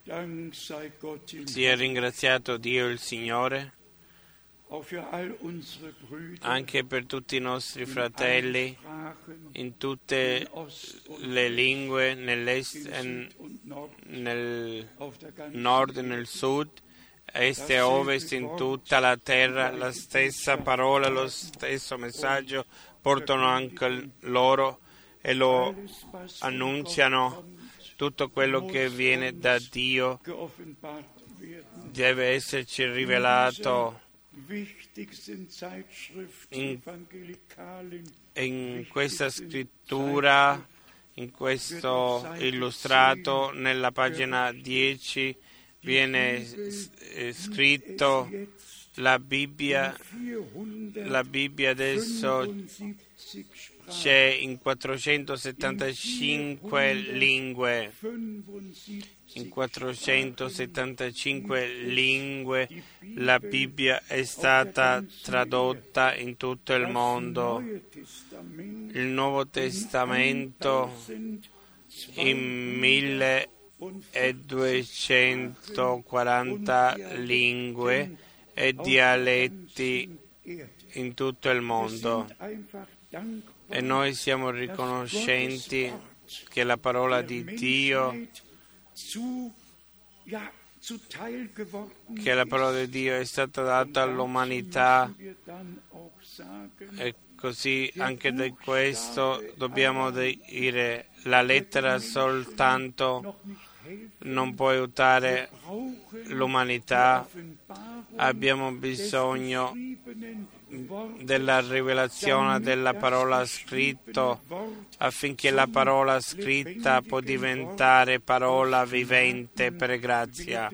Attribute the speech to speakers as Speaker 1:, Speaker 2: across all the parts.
Speaker 1: Dank sei Gott im
Speaker 2: Sia ringraziato Dio il Signore
Speaker 1: auch für all unsere Brüder
Speaker 2: anche per tutti i nostri fratelli
Speaker 1: Sprachen
Speaker 2: in tutte
Speaker 1: in Ost und
Speaker 2: le lingue, nell'est
Speaker 1: in
Speaker 2: e
Speaker 1: Süd und Nord
Speaker 2: nel
Speaker 1: auf der ganzen
Speaker 2: nord e
Speaker 1: Erde.
Speaker 2: nel sud, est e ovest, in tutta la terra, la stessa parola, lo stesso messaggio portano anche loro e lo
Speaker 1: Alles, was von
Speaker 2: annunziano.
Speaker 1: Gott kommt,
Speaker 2: Tutto quello che viene da Dio
Speaker 1: geoffenbart werden.
Speaker 2: deve esserci rivelato
Speaker 1: Wichtigsten Zeitschriften
Speaker 2: in
Speaker 1: evangelikalen
Speaker 2: in questa scrittura, in questo illustrato nella pagina 10 viene scritto la Bibbia adesso c'è in 475 lingue. In 475 lingue la Bibbia è stata tradotta in tutto il mondo. Il Nuovo Testamento in 1240 lingue e dialetti in tutto il mondo. E noi siamo riconoscenti che la parola di Dio è stata data all'umanità, e così anche di questo dobbiamo dire: la lettera soltanto non può aiutare l'umanità, abbiamo bisogno della rivelazione della parola scritta, affinché la parola scritta può diventare parola vivente per grazia.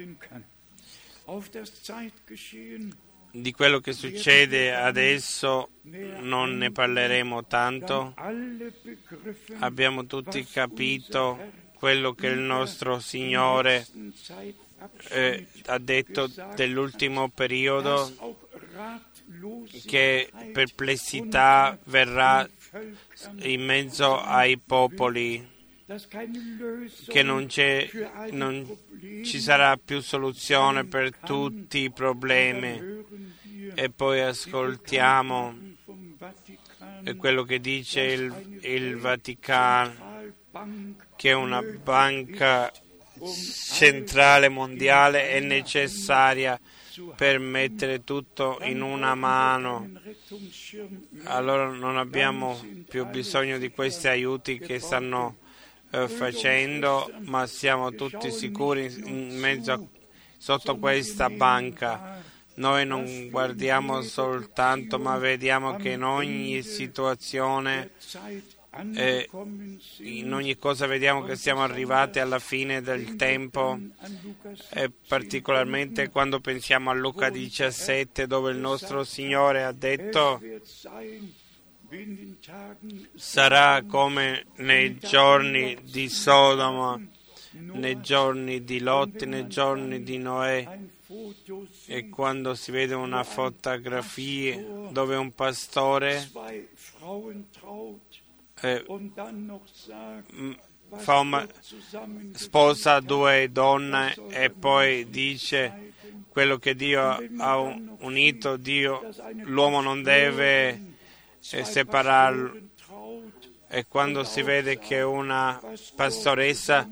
Speaker 2: Di quello che succede adesso non ne parleremo tanto. Abbiamo tutti capito quello che il nostro Signore ha detto dell'ultimo periodo, che perplessità verrà in mezzo ai popoli, che non ci sarà più soluzione per tutti i problemi. E poi ascoltiamo quello che dice il Vaticano, che una banca centrale mondiale è necessaria per mettere tutto in una mano. Allora non abbiamo più bisogno di questi aiuti che stanno facendo, ma siamo tutti sicuri in mezzo sotto questa banca. Noi non guardiamo soltanto, ma vediamo che in ogni situazione, in ogni cosa vediamo che siamo arrivati alla fine del tempo, e particolarmente quando pensiamo a Luca 17, dove il nostro Signore ha detto: sarà come nei giorni di Sodoma, nei giorni di Lot, nei giorni di Noè. E quando si vede una fotografia dove un pastore sposa due donne e poi dice: quello che Dio ha unito, l'uomo non deve separarlo. E quando si vede che una pastoressa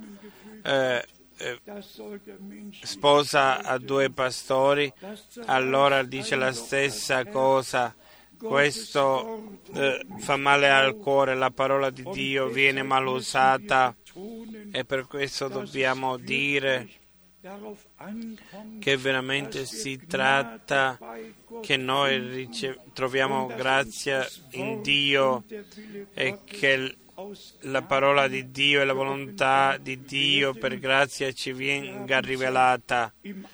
Speaker 2: sposa a due pastori, allora dice la stessa cosa. Questo fa male al cuore, la parola di Dio viene mal usata, e per questo dobbiamo dire che veramente si tratta che noi troviamo grazia in Dio, e che la parola di Dio e la volontà di Dio per grazia ci venga rivelata.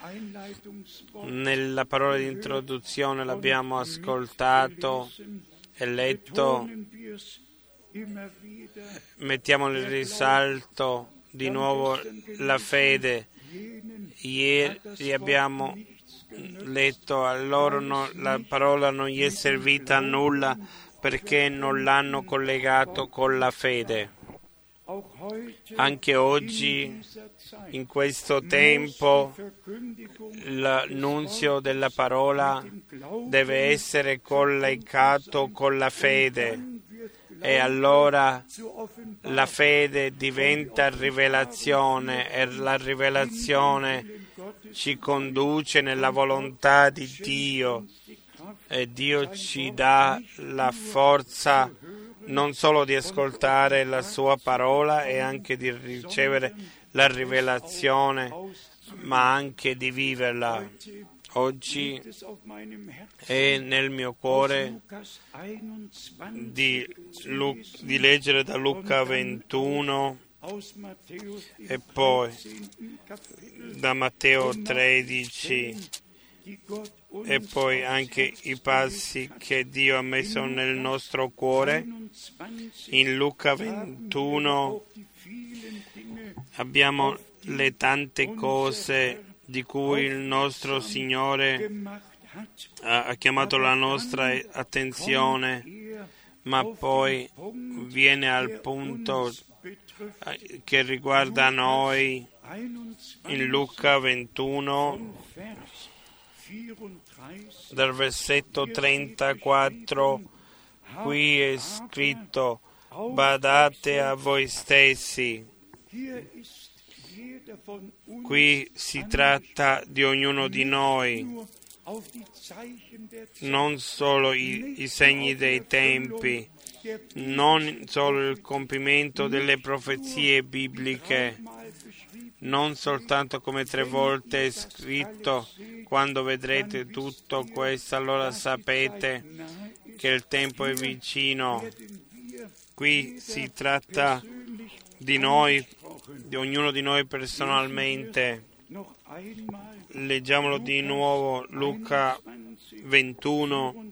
Speaker 2: Nella parola di introduzione l'abbiamo ascoltato e letto, mettiamo in risalto di nuovo la fede. Ieri abbiamo letto: a loro la parola non gli è servita a nulla perché non l'hanno collegato con la fede. Anche oggi, in questo tempo l'annunzio della parola deve essere collegato con la fede, e allora la fede diventa rivelazione, e la rivelazione ci conduce nella volontà di Dio, e Dio ci dà la forza non solo di ascoltare la sua parola e anche di ricevere la rivelazione, ma anche di viverla. Oggi è nel mio cuore di leggere da Luca 21 e poi da Matteo 13 e poi anche i passi che Dio ha messo nel nostro cuore. In Luca 21 abbiamo le tante cose di cui il nostro Signore ha chiamato la nostra attenzione, ma poi viene al punto che riguarda noi. In Luca 21, dal versetto 34, qui è scritto: badate a voi stessi. Qui si tratta di ognuno di noi, non solo i segni dei tempi, non solo il compimento delle profezie bibliche, non soltanto come 3 volte è scritto: quando vedrete tutto questo, allora sapete che il tempo è vicino. Qui si tratta di noi, di ognuno di noi personalmente. Leggiamolo di nuovo, Luca 21,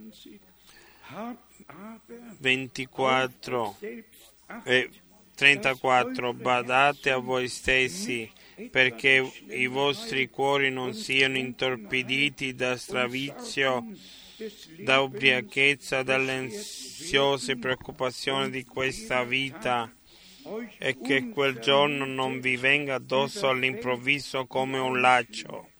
Speaker 2: 24 e 34. Badate a voi stessi, perché i vostri cuori non siano intorpiditi da stravizio, da ubriachezza, dalle ansiose preoccupazioni di questa vita, e che quel giorno non vi venga addosso all'improvviso come un laccio.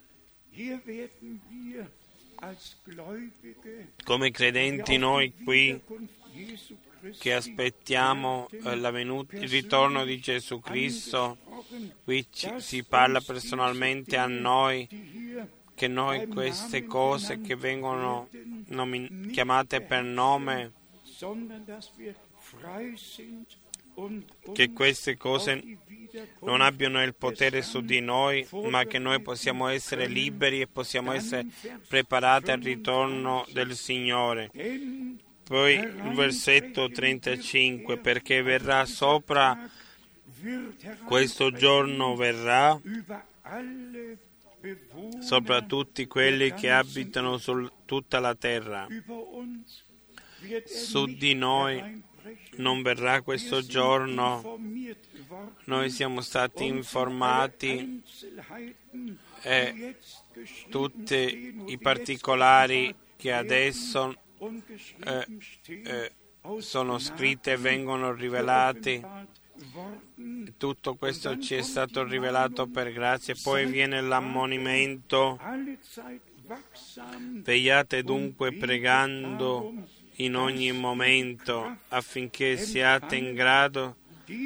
Speaker 2: Come credenti noi qui che aspettiamo il ritorno di Gesù Cristo, qui si parla personalmente a noi, che noi queste cose che vengono chiamate per nome, che queste cose non abbiano il potere su di noi, ma che noi possiamo essere liberi e possiamo essere preparati al ritorno del Signore. Poi il versetto 35, perché verrà sopra, questo giorno verrà sopra tutti quelli che abitano su tutta la terra. Su di noi non verrà questo giorno. Noi siamo stati informati e tutti i particolari che adesso sono scritti e vengono rivelati. Tutto questo ci è stato rivelato per grazia. Poi viene l'ammonimento: vegliate dunque pregando in ogni momento, affinché siate in grado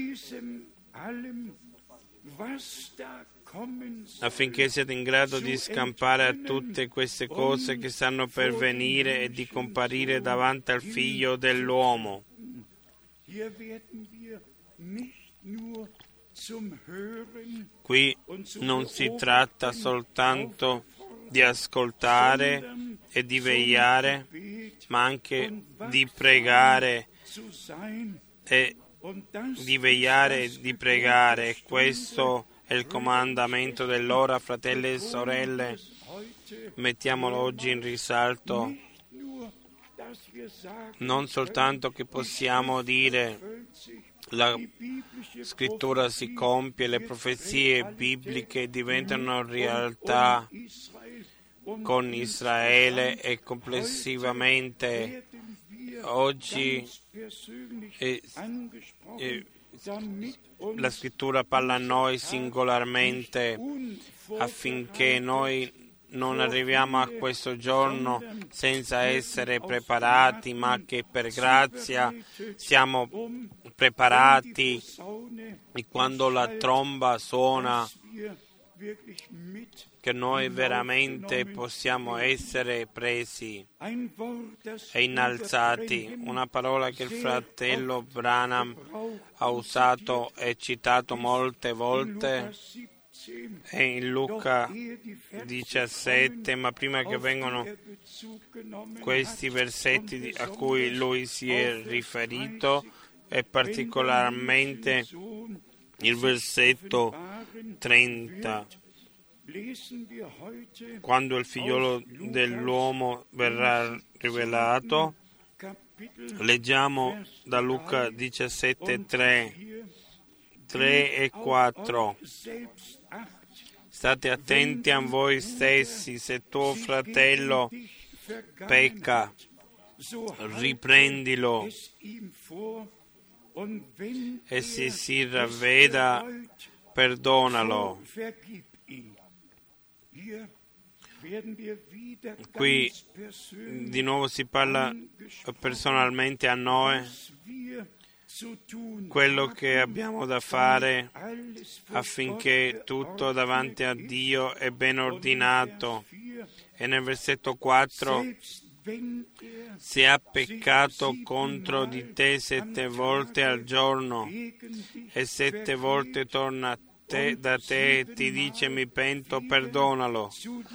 Speaker 2: di scampare a tutte queste cose che stanno per venire e di comparire davanti al Figlio dell'uomo. Qui non si tratta soltanto di ascoltare e di vegliare, ma anche di pregare e di vegliare e di pregare. Questo è il comandamento dell'ora, fratelli e sorelle. Mettiamolo oggi in risalto. Non soltanto che possiamo dire la scrittura si compie, le profezie bibliche diventano realtà con Israele e complessivamente oggi la scrittura parla a noi singolarmente affinché noi non arriviamo a questo giorno senza essere preparati, ma che per grazia siamo preparati e quando la tromba suona che noi veramente possiamo essere presi e innalzati. Una parola che il fratello Branham ha usato e citato molte volte è in Luca 17, ma prima che vengano questi versetti a cui lui si è riferito, e particolarmente il versetto 30, quando il figliolo dell'uomo verrà rivelato. Leggiamo da Luca 17, 3 e 4. State attenti a voi stessi, se tuo fratello pecca, riprendilo, e se si ravveda, perdonalo. Qui di nuovo si parla personalmente a noi, quello che abbiamo da fare affinché tutto davanti a Dio è ben ordinato. E nel versetto 4, se ha peccato contro di te 7 volte al giorno e 7 volte torna da te e ti dice mi pento, perdonalo.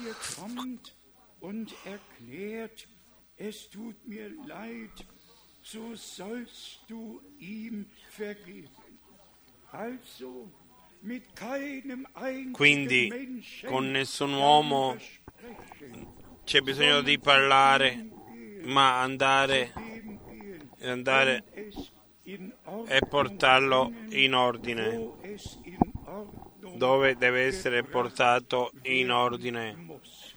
Speaker 1: So sollst du ihm vergeben. Also, mit keinem
Speaker 2: Quindi
Speaker 1: einzigen Menschen
Speaker 2: con nessun uomo c'è bisogno di parlare, ma andare e portarlo in ordine, dove deve essere portato in ordine.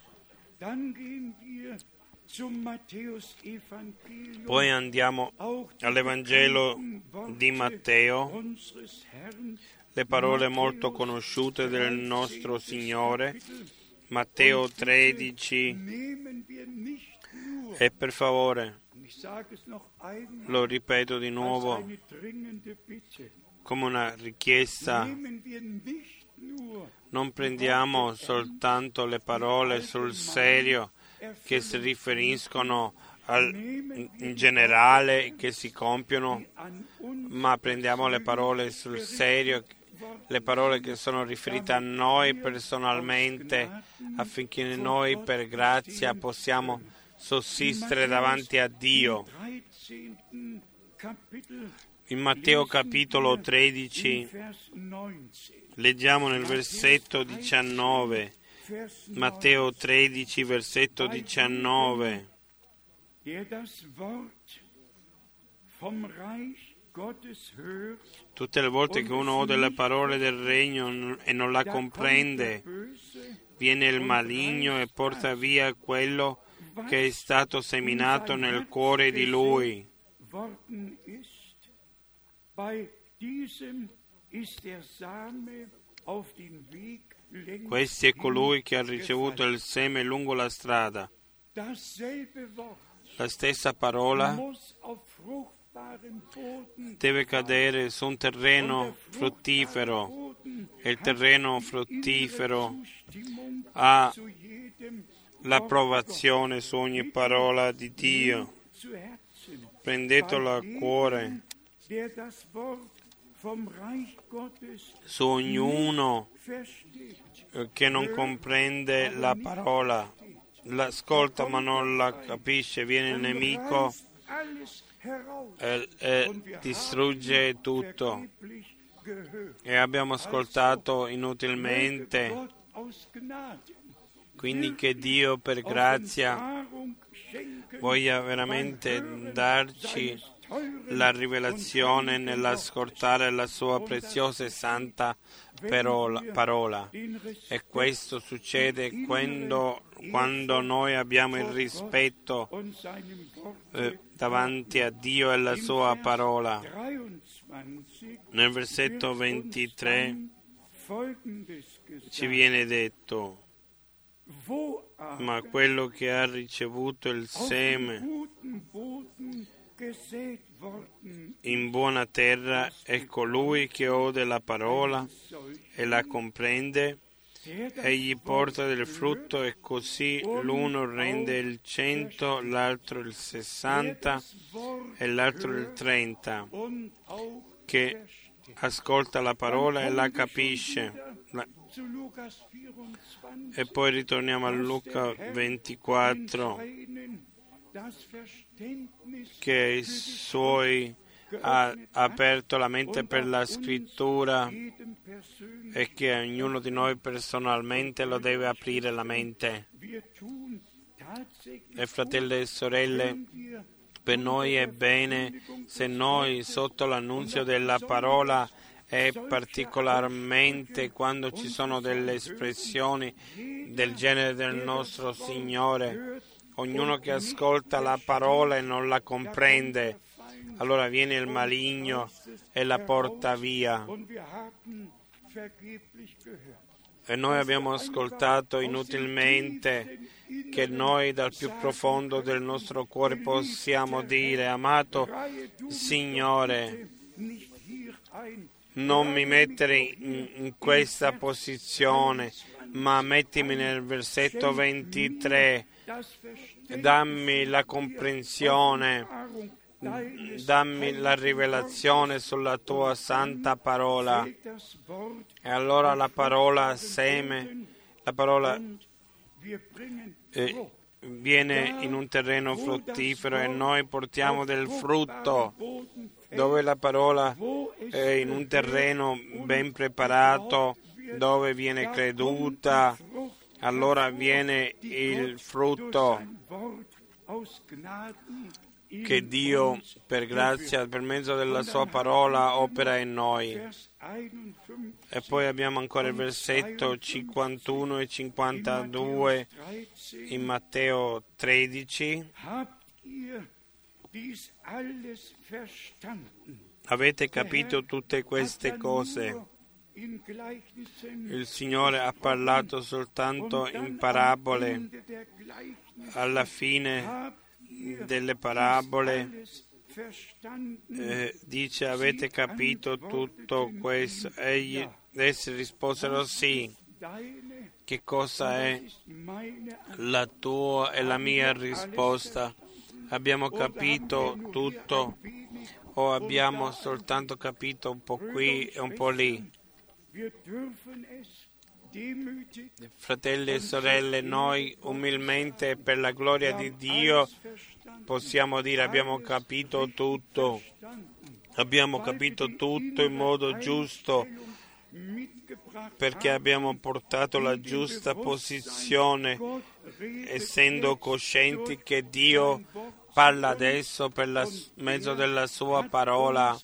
Speaker 2: Poi andiamo all'Evangelo di Matteo, le parole molto conosciute del nostro Signore, Matteo 13, e per favore, lo ripeto di nuovo, come una richiesta, non prendiamo soltanto le parole sul serio che si riferiscono in generale, che si compiono, ma prendiamo le parole sul serio, le parole che sono riferite a noi personalmente, affinché noi per grazia possiamo sussistere davanti a Dio. In Matteo capitolo 13 leggiamo nel versetto 19, Matteo 13 versetto 19. Tutte le volte che uno ode le parole del regno e non la comprende, viene il maligno e porta via quello che è stato seminato nel cuore di lui. Questo è colui che ha ricevuto il seme lungo la strada. La stessa parola deve cadere su un terreno fruttifero, e il terreno fruttifero ha l'approvazione su ogni parola di Dio. Prendetelo a cuore. Su ognuno che non comprende la parola, l'ascolta ma non la capisce, viene il nemico e distrugge tutto. E abbiamo ascoltato inutilmente. Quindi che Dio per grazia voglia veramente darci la rivelazione nell'ascoltare la sua preziosa e santa parola. E questo succede quando noi abbiamo il rispetto davanti a Dio e la sua parola. Nel versetto 23 ci viene detto: ma quello che ha ricevuto il seme in buona terra è colui che ode la parola e la comprende, egli porta del frutto e così l'uno rende il 100, l'altro il 60 e l'altro il 30, che ascolta la parola e la capisce. E poi ritorniamo a Luca 24, che i suoi ha aperto la mente per la scrittura e che ognuno di noi personalmente lo deve aprire la mente. E fratelli e sorelle, per noi è bene se noi sotto l'annunzio della parola e particolarmente quando ci sono delle espressioni del genere del nostro Signore, ognuno che ascolta la parola e non la comprende, allora viene il maligno e la porta via. E noi abbiamo ascoltato inutilmente che noi dal più profondo del nostro cuore possiamo dire: amato Signore, non mi mettere in questa posizione, ma mettimi nel versetto 23, dammi la comprensione, dammi la rivelazione sulla tua santa parola. E allora la parola seme, la parola viene in un terreno fruttifero e noi portiamo del frutto. Dove la parola è in un terreno ben preparato, dove viene creduta, allora viene il frutto che Dio, per grazia, per mezzo della sua parola, opera in noi. E poi abbiamo ancora il versetto 51 e 52 in Matteo 13. Avete capito tutte queste cose? Il Signore ha parlato soltanto in parabole. Alla fine delle parabole dice: avete capito tutto questo? Essi risposero sì. Che cosa è la tua e la mia risposta? Abbiamo capito tutto o abbiamo soltanto capito un po' qui e un po' lì? Fratelli e sorelle, noi umilmente per la gloria di Dio possiamo dire: abbiamo capito tutto in modo giusto, perché abbiamo portato la giusta posizione, essendo coscienti che Dio parla adesso per mezzo della sua parola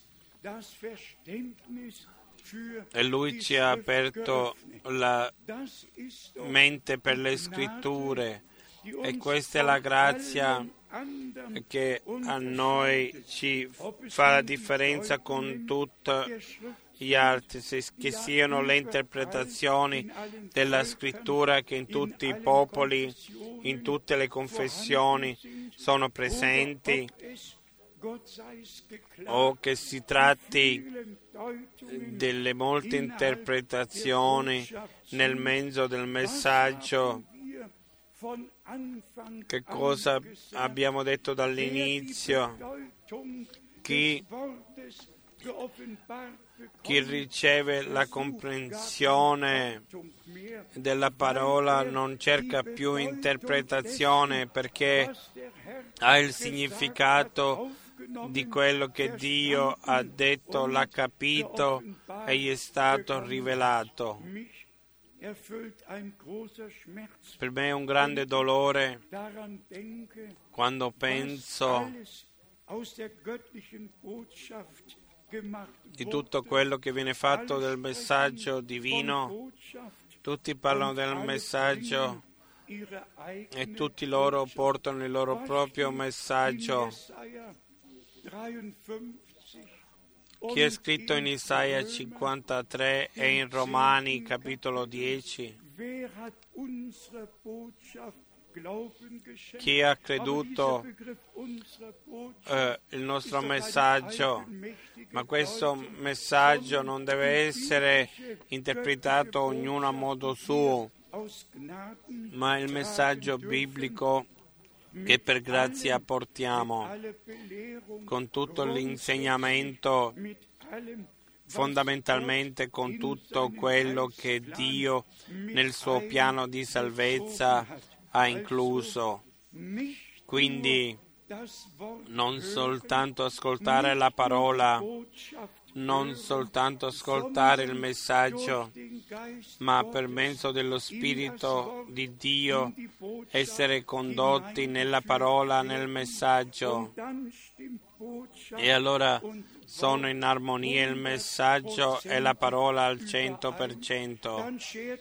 Speaker 2: e Lui ci ha aperto la mente per le scritture, e questa è la grazia che a noi ci fa la differenza con tutti gli altri, che siano le interpretazioni della scrittura che in tutti i popoli, in tutte le confessioni sono presenti, o che si tratti delle molte interpretazioni nel mezzo del messaggio. Che cosa abbiamo detto dall'inizio? Chi riceve la comprensione della parola non cerca più interpretazione, perché ha il significato di quello che Dio ha detto, l'ha capito e gli è stato rivelato. Per me è un grande dolore quando penso di tutto quello che viene fatto del messaggio divino. Tutti parlano del messaggio e tutti loro portano il loro proprio messaggio. che è scritto in Isaia 53 e in Romani capitolo 10. Chi ha creduto il nostro messaggio, ma questo messaggio non deve essere interpretato ognuno a modo suo, ma il messaggio biblico che per grazia portiamo, con tutto l'insegnamento, fondamentalmente con tutto quello che Dio nel suo piano di salvezza ha incluso. Quindi non soltanto ascoltare la parola, non soltanto ascoltare il messaggio, ma per mezzo dello Spirito di Dio essere condotti nella parola, nel messaggio. E allora sono in armonia il messaggio e la parola al 100%.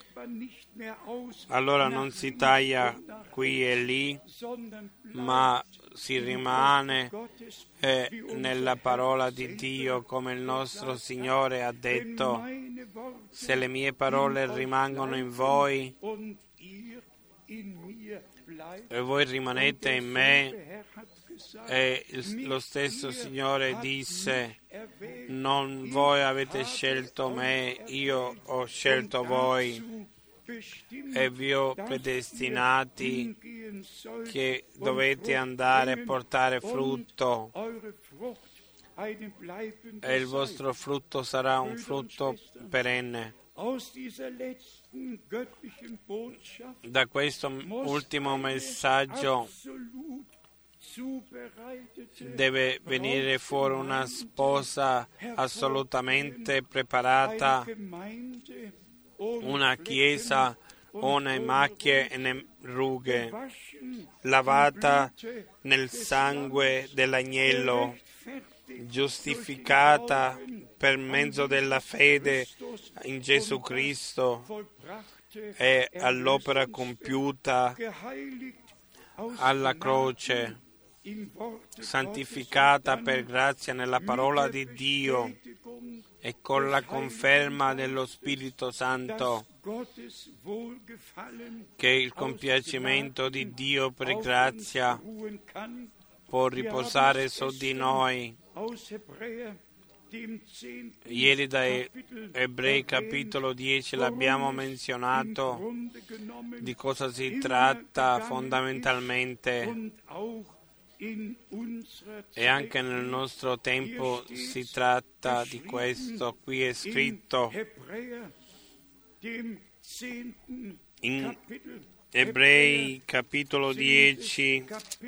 Speaker 2: Allora non si taglia qui e lì, ma si rimane nella parola di Dio, come il nostro Signore ha detto: se le mie parole rimangono in voi e voi rimanete in me. E lo stesso Signore disse: non voi avete scelto me, io ho scelto voi e vi ho predestinati che dovete andare a portare frutto, e il vostro frutto sarà un frutto perenne. Da questo ultimo messaggio deve venire fuori una sposa assolutamente preparata, una chiesaone macchie e né rughe, lavata nel sangue dell'agnello, giustificata per mezzo della fede in Gesù Cristo e all'opera compiuta alla croce, santificata per grazia nella parola di Dio e con la conferma dello Spirito Santo, che il compiacimento di Dio per grazia può riposare su di noi. Ieri da Ebrei capitolo 10 l'abbiamo menzionato di cosa si tratta fondamentalmente, e anche nel nostro tempo si tratta di questo. Qui è scritto in Ebrei capitolo 10,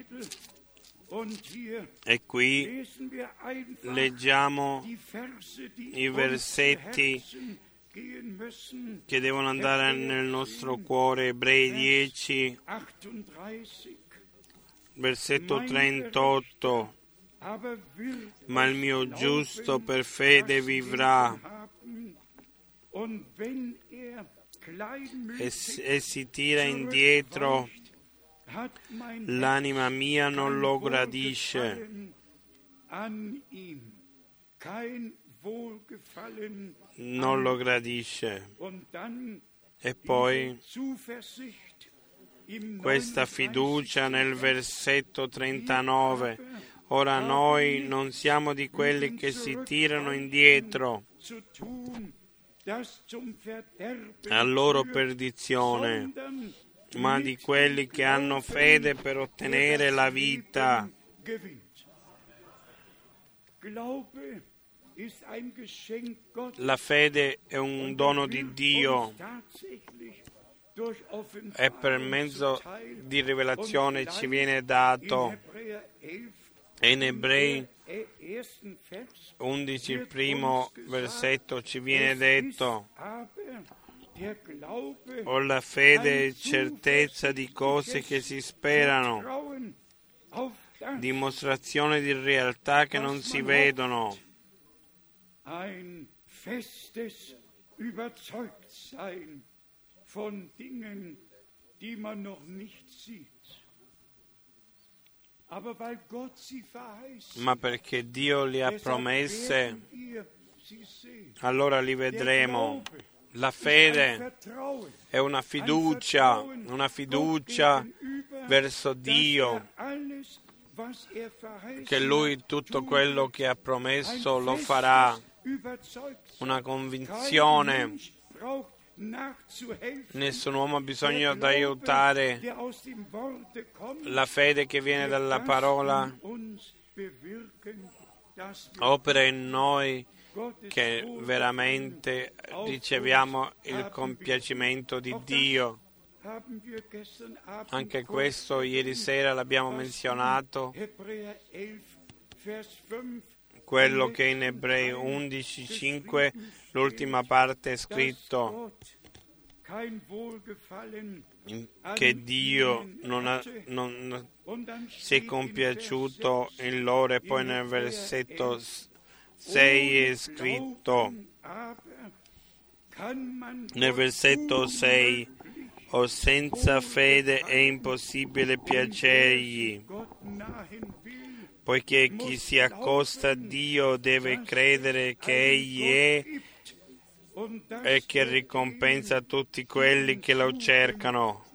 Speaker 2: e qui leggiamo i versetti che devono andare nel nostro cuore. Ebrei 10, versetto 38: ma il mio giusto per fede vivrà, e si tira indietro, l'anima mia non lo gradisce. Non lo gradisce. E poi questa fiducia nel versetto 39: ora noi non siamo di quelli che si tirano indietro a loro perdizione, ma di quelli che hanno fede per ottenere la vita. La fede è un dono di Dio e per mezzo di rivelazione ci viene dato. E in Ebrei 11, il primo versetto, ci viene detto: o la fede è certezza di cose che si sperano, dimostrazione di realtà che non si vedono.
Speaker 1: Ein festes Überzeugtsein von Dingen, die man noch nicht sieht.
Speaker 2: ma perché Dio li ha promesse, allora li vedremo. La fede è una fiducia verso Dio, che Lui tutto quello che ha promesso lo farà, una convinzione. Nessun uomo ha bisogno di aiutare, la fede che viene dalla parola opera in noi, che veramente riceviamo il compiacimento di Dio. Anche questo ieri sera l'abbiamo menzionato, quello che in Ebrei 11:5, l'ultima parte è scritto, che Dio non si è compiaciuto in loro, e poi nel versetto 6 è scritto, nel versetto 6, o senza fede è impossibile piacergli, poiché chi si accosta a Dio deve credere che Egli è e che ricompensa tutti quelli che lo cercano.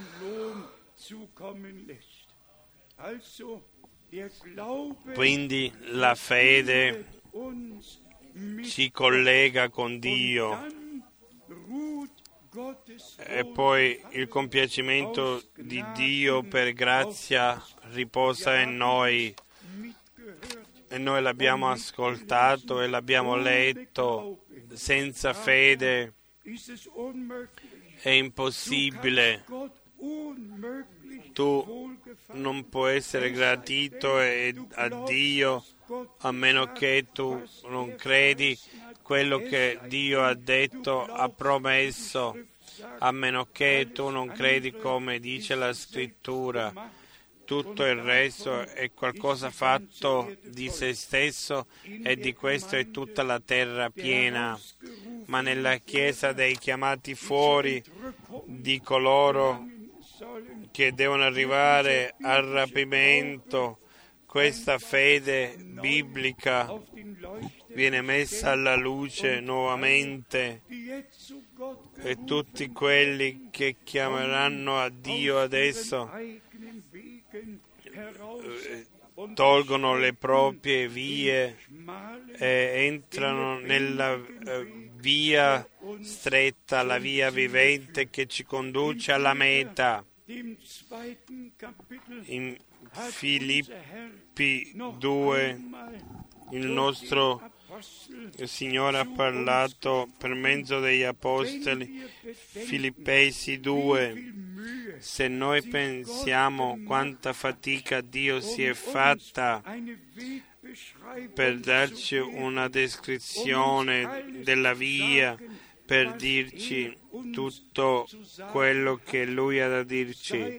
Speaker 2: Quindi la fede ci collega con Dio, e poi il compiacimento di Dio per grazia riposa in noi, e noi l'abbiamo ascoltato e l'abbiamo letto. Senza fede è impossibile. Tu non puoi essere gratito a Dio a meno che tu non credi quello che Dio ha detto, ha promesso, a meno che tu non credi come dice la Scrittura. Tutto il resto è qualcosa fatto di se stesso, e di questo è tutta la terra piena. Ma nella Chiesa dei chiamati fuori, di coloro che devono arrivare al rapimento, questa fede biblica viene messa alla luce nuovamente, e tutti quelli che chiameranno a Dio adesso tolgono le proprie vie e entrano nella via stretta, la via vivente che ci conduce alla meta. In Filippi 2 il nostro Signore ha parlato per mezzo degli Apostoli. Filippesi 2, se noi pensiamo quanta fatica Dio si è fatta per darci una descrizione della via, per dirci tutto quello che Lui ha da dirci,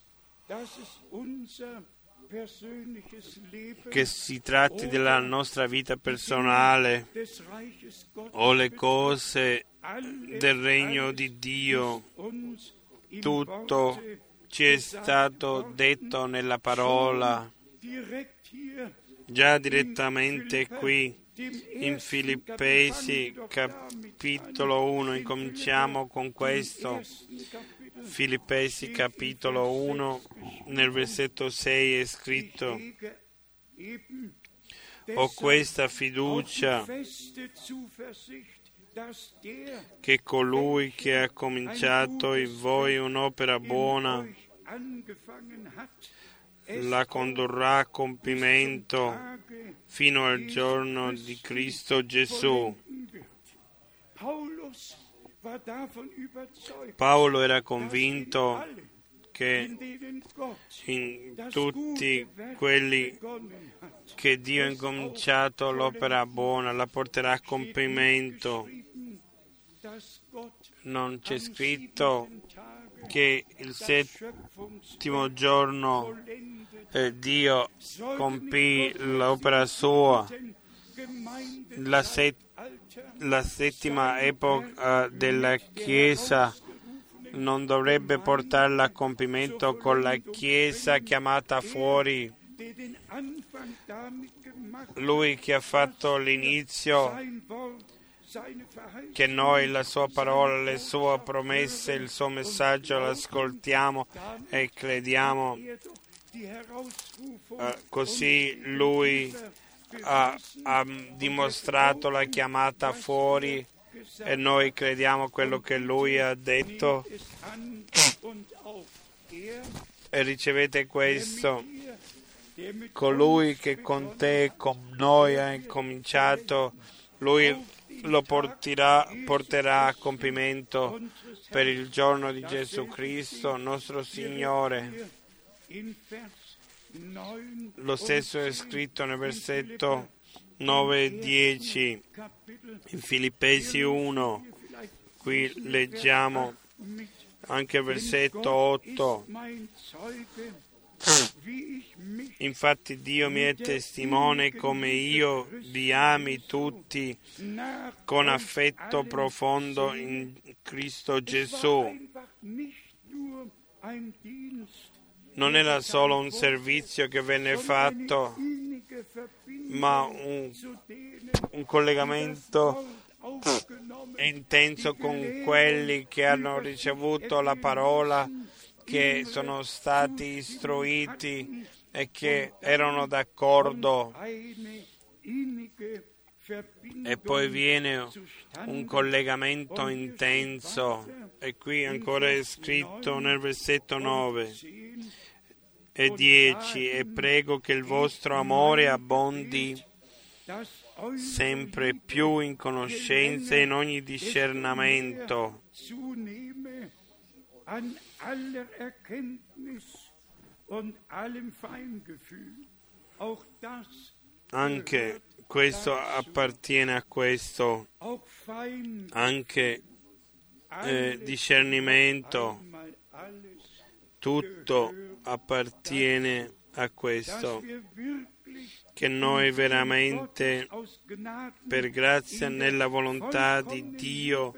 Speaker 2: che si tratti della nostra vita personale o le cose del regno di Dio, tutto ci è stato detto nella parola, già direttamente qui in Filippesi capitolo 1. Incominciamo con questo. Filippesi capitolo 1, nel versetto 6 è scritto: ho questa fiducia che colui che ha cominciato in voi un'opera buona la condurrà a compimento fino al giorno di Cristo Gesù. Paolo era convinto che in tutti quelli che Dio ha incominciato l'opera buona la porterà a compimento. Non c'è scritto che il settimo giorno Dio compì l'opera sua. La settima epoca della Chiesa non dovrebbe portarla a compimento con la Chiesa chiamata fuori, Lui che ha fatto l'inizio, che noi la sua parola, le sue promesse, il suo messaggio l'ascoltiamo e crediamo. Così Lui ha dimostrato la chiamata fuori e noi crediamo quello che Lui ha detto e ricevete questo. Colui che con te e con noi ha incominciato, Lui lo porterà a compimento per il giorno di Gesù Cristo, nostro Signore. Lo stesso è scritto nel versetto 9 e 10, in Filippesi 1. Qui leggiamo anche il versetto 8. Infatti Dio mi è testimone come io vi ami tutti con affetto profondo in Cristo Gesù. Non era solo un servizio che venne fatto, ma un collegamento intenso con quelli che hanno ricevuto la parola, che sono stati istruiti e che erano d'accordo. E poi viene un collegamento intenso, e qui ancora è scritto nel versetto 9 e 10: e prego che il vostro amore abbondi sempre più in conoscenza e in ogni discernimento, anche questo appartiene a questo, anche discernimento, tutto appartiene a questo, che noi veramente per grazia nella volontà di Dio,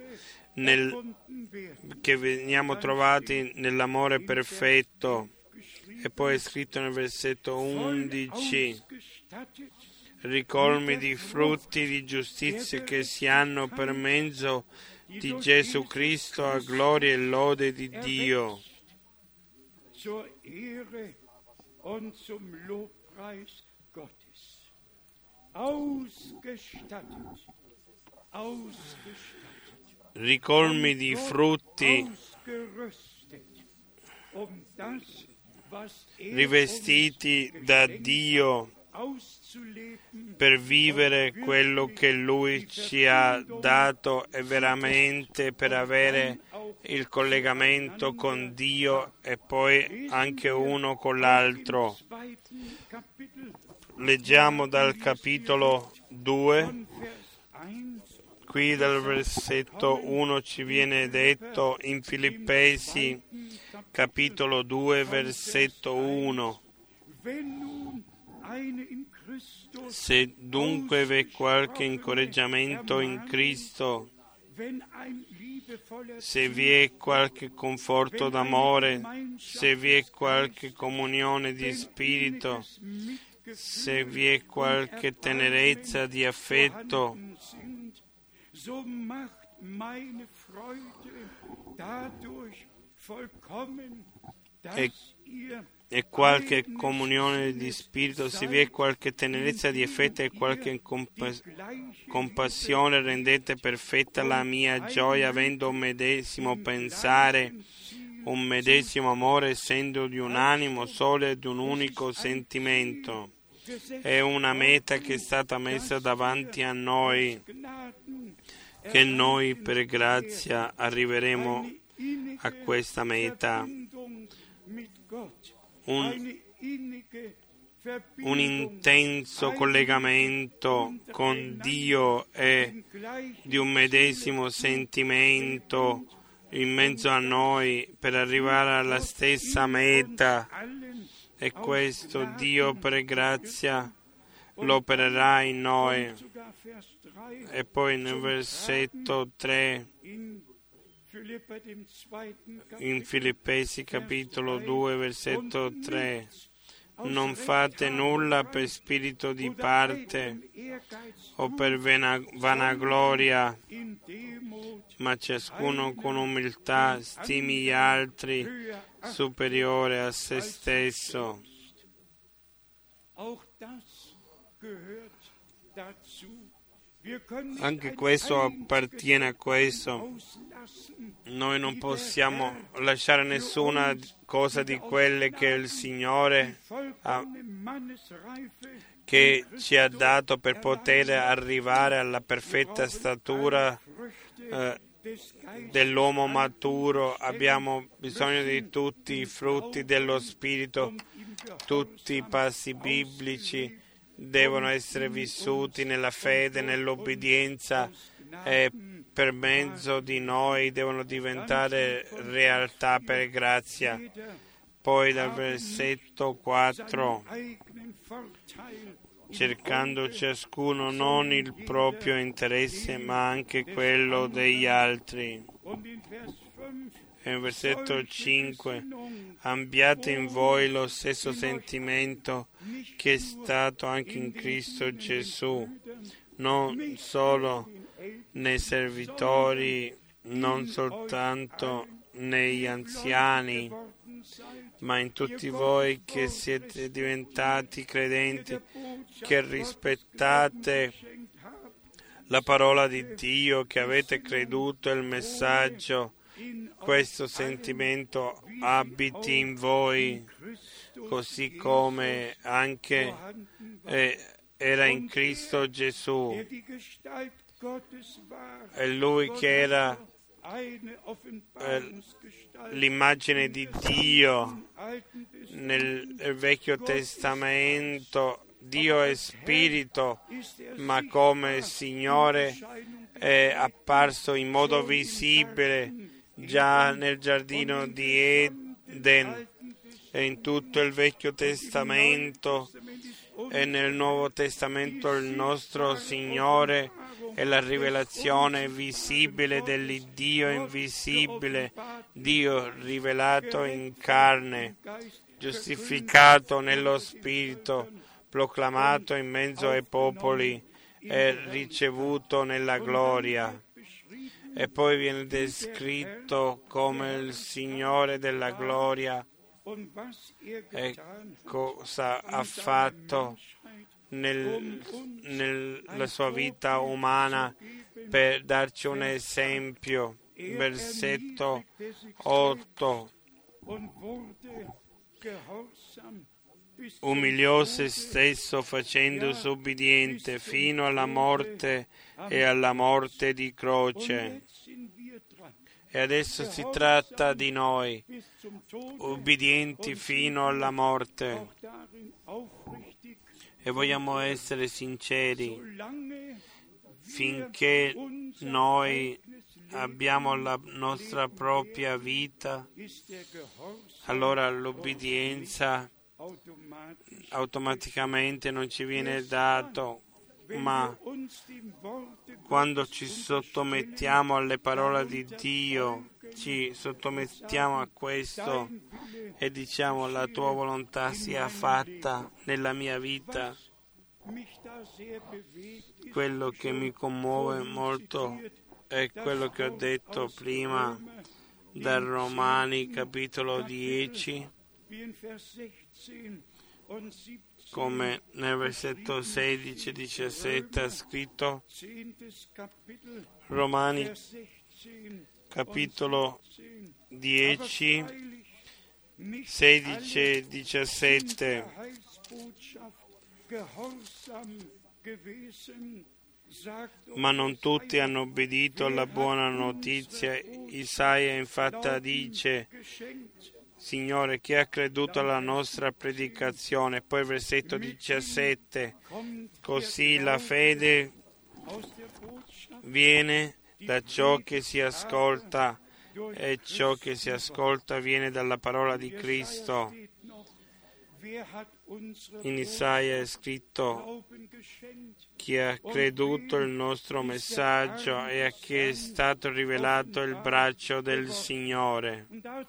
Speaker 2: che veniamo trovati nell'amore perfetto. E poi è scritto nel versetto 11: ricolmi di frutti di giustizia che si hanno per mezzo di Gesù Cristo, a gloria e lode di Dio. Ricolmi di frutti, rivestiti da Dio per vivere quello che Lui ci ha dato e veramente per avere il collegamento con Dio e poi anche uno con l'altro. Leggiamo dal capitolo 2, qui dal versetto 1 ci viene detto in Filippesi capitolo 2 versetto 1: se dunque v'è qualche incoraggiamento in Cristo, se vi è qualche conforto d'amore, se vi è qualche comunione di spirito, se vi è qualche tenerezza di affetto, e qualche comunione di spirito, se vi è qualche tenerezza di affetto e qualche compassione, rendete perfetta la mia gioia, avendo un medesimo pensare, un medesimo amore, essendo di un animo solo e di un unico sentimento. È una meta che è stata messa davanti a noi, che noi per grazia arriveremo a questa meta. Un intenso collegamento con Dio e di un medesimo sentimento in mezzo a noi per arrivare alla stessa meta, e questo Dio per grazia lo opererà in noi. E poi nel versetto 3 in Filippesi capitolo 2 versetto 3: Non fate nulla per spirito di parte o per vanagloria, ma ciascuno con umiltà stimi gli altri superiore a se stesso. Anche questo appartiene a questo. Noi non possiamo lasciare nessuna cosa di quelle che il Signore che ci ha dato per poter arrivare alla perfetta statura dell'uomo maturo. Abbiamo bisogno di tutti i frutti dello Spirito, tutti i passi biblici devono essere vissuti nella fede, nell'obbedienza e per mezzo di noi devono diventare realtà per grazia. Poi dal versetto 4, cercando ciascuno non il proprio interesse ma anche quello degli altri. E in versetto 5, abbiate in voi lo stesso sentimento che è stato anche in Cristo Gesù, non solo nei servitori, non soltanto negli anziani, ma in tutti voi che siete diventati credenti, che rispettate la parola di Dio, che avete creduto il messaggio. Questo sentimento abiti in voi, così come anche era in Cristo Gesù. È Lui che era l'immagine di Dio nel Vecchio Testamento. Dio è spirito, ma come Signore è apparso in modo visibile già nel giardino di Eden e in tutto il Vecchio Testamento e nel Nuovo Testamento. Il nostro Signore è la rivelazione visibile dell'Iddio invisibile, Dio rivelato in carne, giustificato nello Spirito, proclamato in mezzo ai popoli e ricevuto nella gloria. E poi viene descritto come il Signore della gloria e cosa ha fatto nella sua vita umana per darci un esempio. Versetto 8. Umiliò se stesso facendosi ubbidiente fino alla morte e alla morte di croce. E adesso si tratta di noi, ubbidienti fino alla morte. E vogliamo essere sinceri, finché noi abbiamo la nostra propria vita, allora l'obbedienza automaticamente non ci viene dato, ma quando ci sottomettiamo alle parole di Dio, ci sottomettiamo a questo e diciamo: la tua volontà sia fatta nella mia vita. Quello che mi commuove molto è quello che ho detto prima dal Romani capitolo 10, come nel versetto 16-17 ha scritto. Romani capitolo 10, 16-17. Ma non tutti hanno obbedito alla buona notizia. Isaia infatti dice: Signore, chi ha creduto alla nostra predicazione? Poi versetto 17, così la fede viene da ciò che si ascolta e ciò che si ascolta viene dalla parola di Cristo. In Isaia è scritto: chi ha creduto il nostro messaggio e a chi è stato rivelato il braccio del Signore.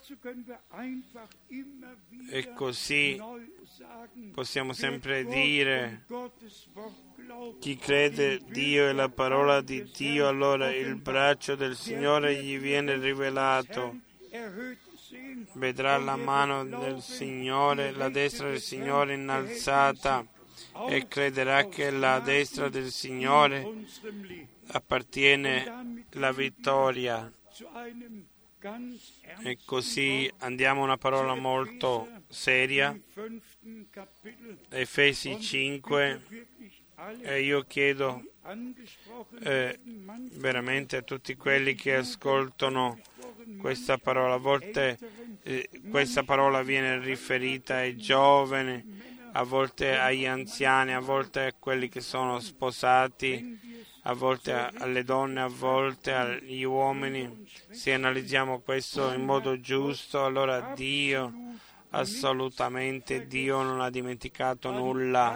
Speaker 2: E così possiamo sempre dire: chi crede Dio e la parola di Dio, allora il braccio del Signore gli viene rivelato. Vedrà la mano del Signore, la destra del Signore innalzata, e crederà che la destra del Signore appartiene la vittoria. E così andiamo a una parola molto seria, Efesi 5, e io chiedo veramente a tutti quelli che ascoltano questa parola. A volte questa parola viene riferita ai giovani, a volte agli anziani, a volte a quelli che sono sposati, a volte alle donne, a volte agli uomini. Se analizziamo questo in modo giusto, allora Dio, assolutamente Dio non ha dimenticato nulla.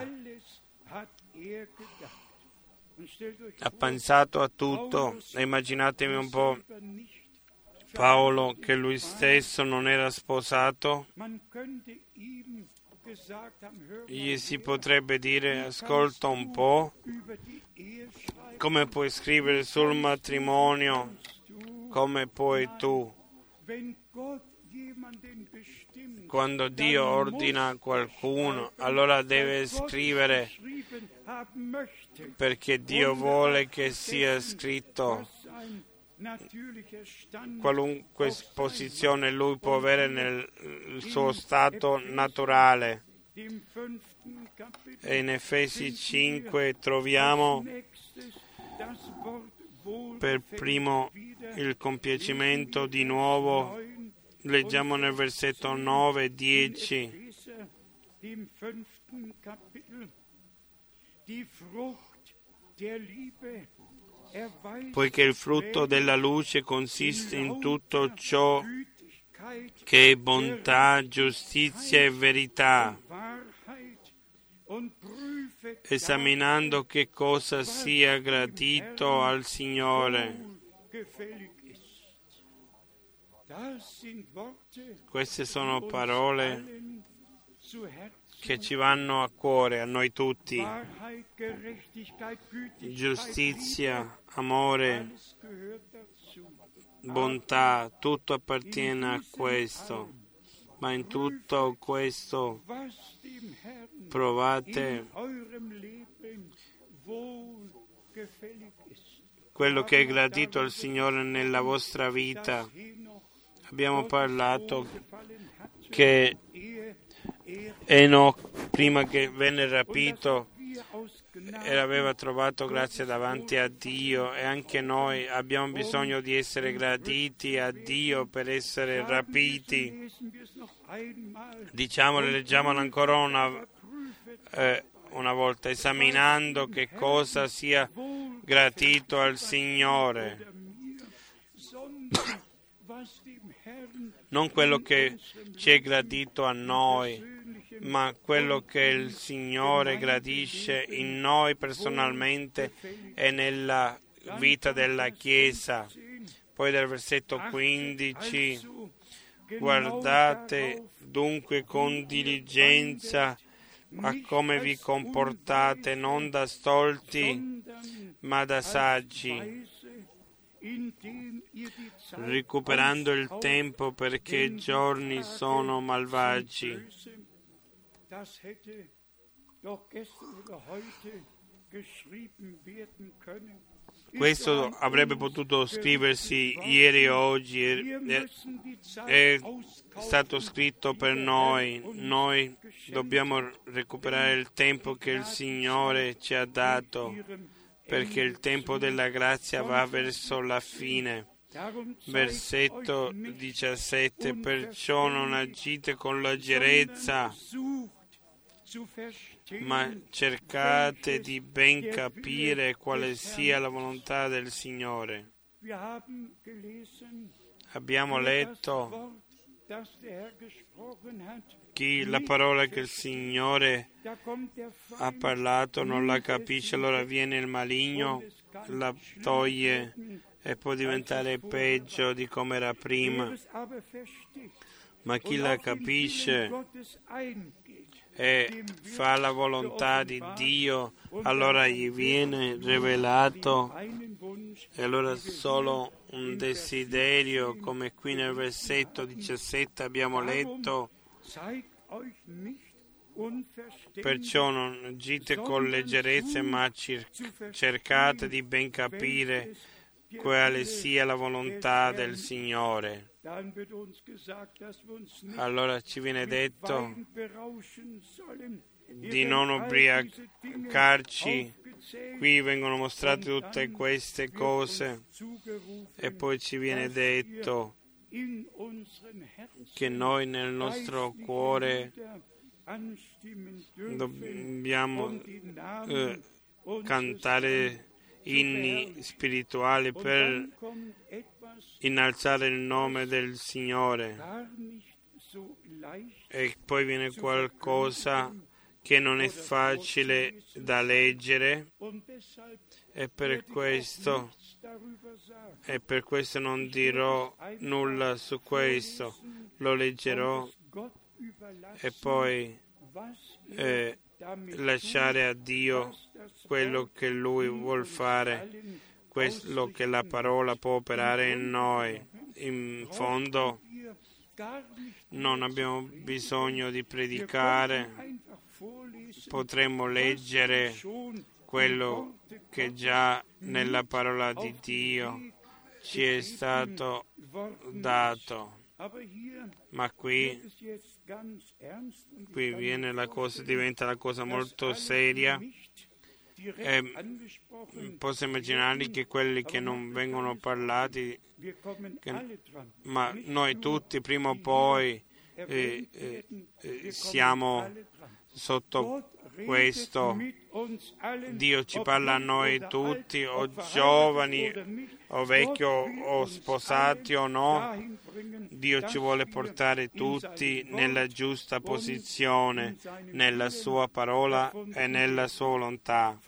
Speaker 2: Ha pensato a tutto. E immaginatevi un po' Paolo, che lui stesso non era sposato. Gli si potrebbe dire: ascolta un po', come puoi scrivere sul matrimonio, come puoi tu? Quando Dio ordina a qualcuno, allora deve scrivere, perché Dio vuole che sia scritto. Qualunque posizione lui può avere nel suo stato naturale. E in Efesi 5 troviamo per primo il compiacimento di nuovo. Leggiamo nel versetto 9 e 10. Poiché il frutto della luce consiste in tutto ciò che è bontà, giustizia e verità, esaminando che cosa sia gradito al Signore. Queste sono parole che ci vanno a cuore, a noi tutti. Giustizia, amore, bontà, tutto appartiene a questo. Ma in tutto questo provate quello che è gradito al Signore nella vostra vita. Abbiamo parlato che Enoch, prima che venne rapito, aveva trovato grazia davanti a Dio, e anche noi abbiamo bisogno di essere graditi a Dio per essere rapiti. Leggiamolo ancora una volta, esaminando che cosa sia gradito al Signore. Non quello che ci è gradito a noi, ma quello che il Signore gradisce in noi personalmente e nella vita della Chiesa. Poi dal versetto 15: guardate dunque con diligenza a come vi comportate, non da stolti, ma da saggi, recuperando il tempo, perché i giorni sono malvagi. Questo avrebbe potuto scriversi ieri o oggi, è stato scritto per noi. Noi dobbiamo recuperare il tempo che il Signore ci ha dato, perché il tempo della grazia va verso la fine. Versetto 17: perciò non agite con leggerezza, ma cercate di ben capire quale sia la volontà del Signore. Abbiamo letto Chi la parola che il Signore ha parlato non la capisce, allora viene il maligno, la toglie e può diventare peggio di come era prima. Ma chi la capisce e fa la volontà di Dio, allora gli viene rivelato, e allora solo un desiderio, come qui nel versetto 17 abbiamo letto: perciò non agite con leggerezza, ma cercate di ben capire quale sia la volontà del Signore. Allora ci viene detto di non ubriacarci. Qui vengono mostrate tutte queste cose e poi ci viene detto che noi nel nostro cuore dobbiamo cantare inni spirituali per innalzare il nome del Signore, e poi viene qualcosa che non è facile da leggere, e per questo non dirò nulla su questo, lo leggerò e poi lasciare a Dio quello che Lui vuol fare, quello che la parola può operare in noi. In fondo non abbiamo bisogno di predicare, potremmo leggere quello che già nella parola di Dio ci è stato dato. Ma qui viene la cosa, diventa la cosa molto seria, e posso immaginare che quelli che non vengono parlati, ma noi tutti prima o poi siamo sotto questo. Dio ci parla a noi tutti, o giovani o vecchi o sposati o no. Dio ci vuole portare tutti nella giusta posizione, nella sua parola e nella sua volontà.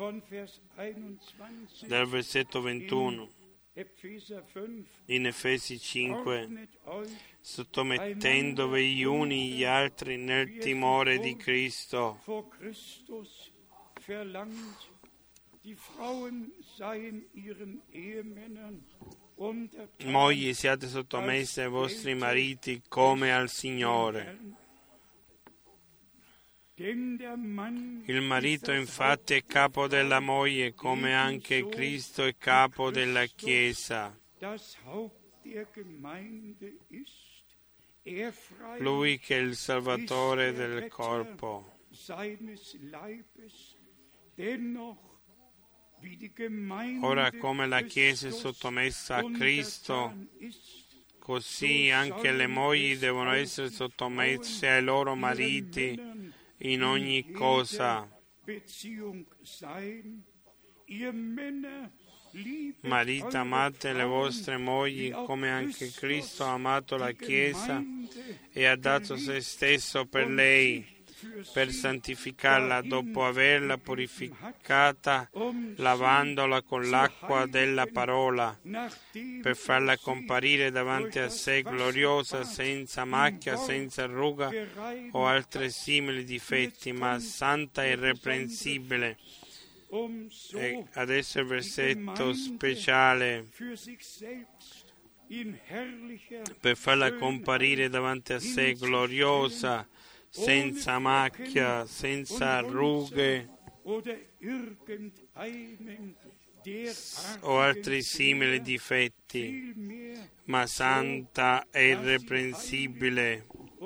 Speaker 2: Dal versetto 21 in Efesi 5: sottomettendovi gli uni gli altri nel timore di Cristo. Mogli, siate sottomesse ai vostri mariti come al Signore. Il marito infatti è capo della moglie, come anche Cristo è capo della Chiesa. Lui che è il Salvatore del corpo. Ora, come la Chiesa è sottomessa a Cristo, così anche le mogli devono essere sottomesse ai loro mariti in ogni cosa. Mariti, amate le vostre mogli come anche Cristo ha amato la Chiesa e ha dato se stesso per lei, per santificarla dopo averla purificata, lavandola con l'acqua della parola, per farla comparire davanti a sé gloriosa, senza macchia, senza ruga o altri simili difetti, ma santa e irreprensibile. E adesso il versetto speciale: per farla comparire davanti a sé gloriosa, senza macchia, senza rughe o altri simili difetti, ma santa e irreprensibile.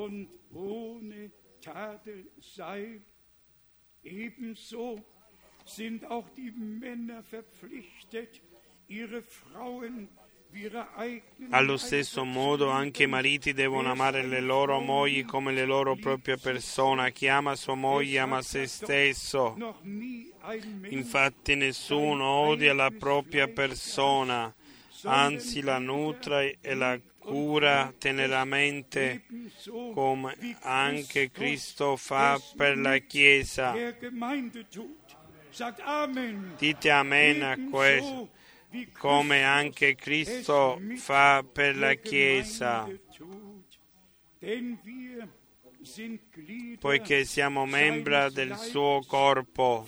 Speaker 1: Sind auch die Männer verpflichtet, ihre Frauen wie ihre eigenen.
Speaker 2: Allo stesso modo anche i mariti devono amare le loro mogli come le loro proprie persone. Chi ama sua moglie ama se stesso. Infatti nessuno odia la propria persona, anzi la nutre e la cura teneramente, come anche Cristo fa per la Chiesa. Dite amen a questo, come anche Cristo fa per la Chiesa, poiché siamo membra del suo corpo,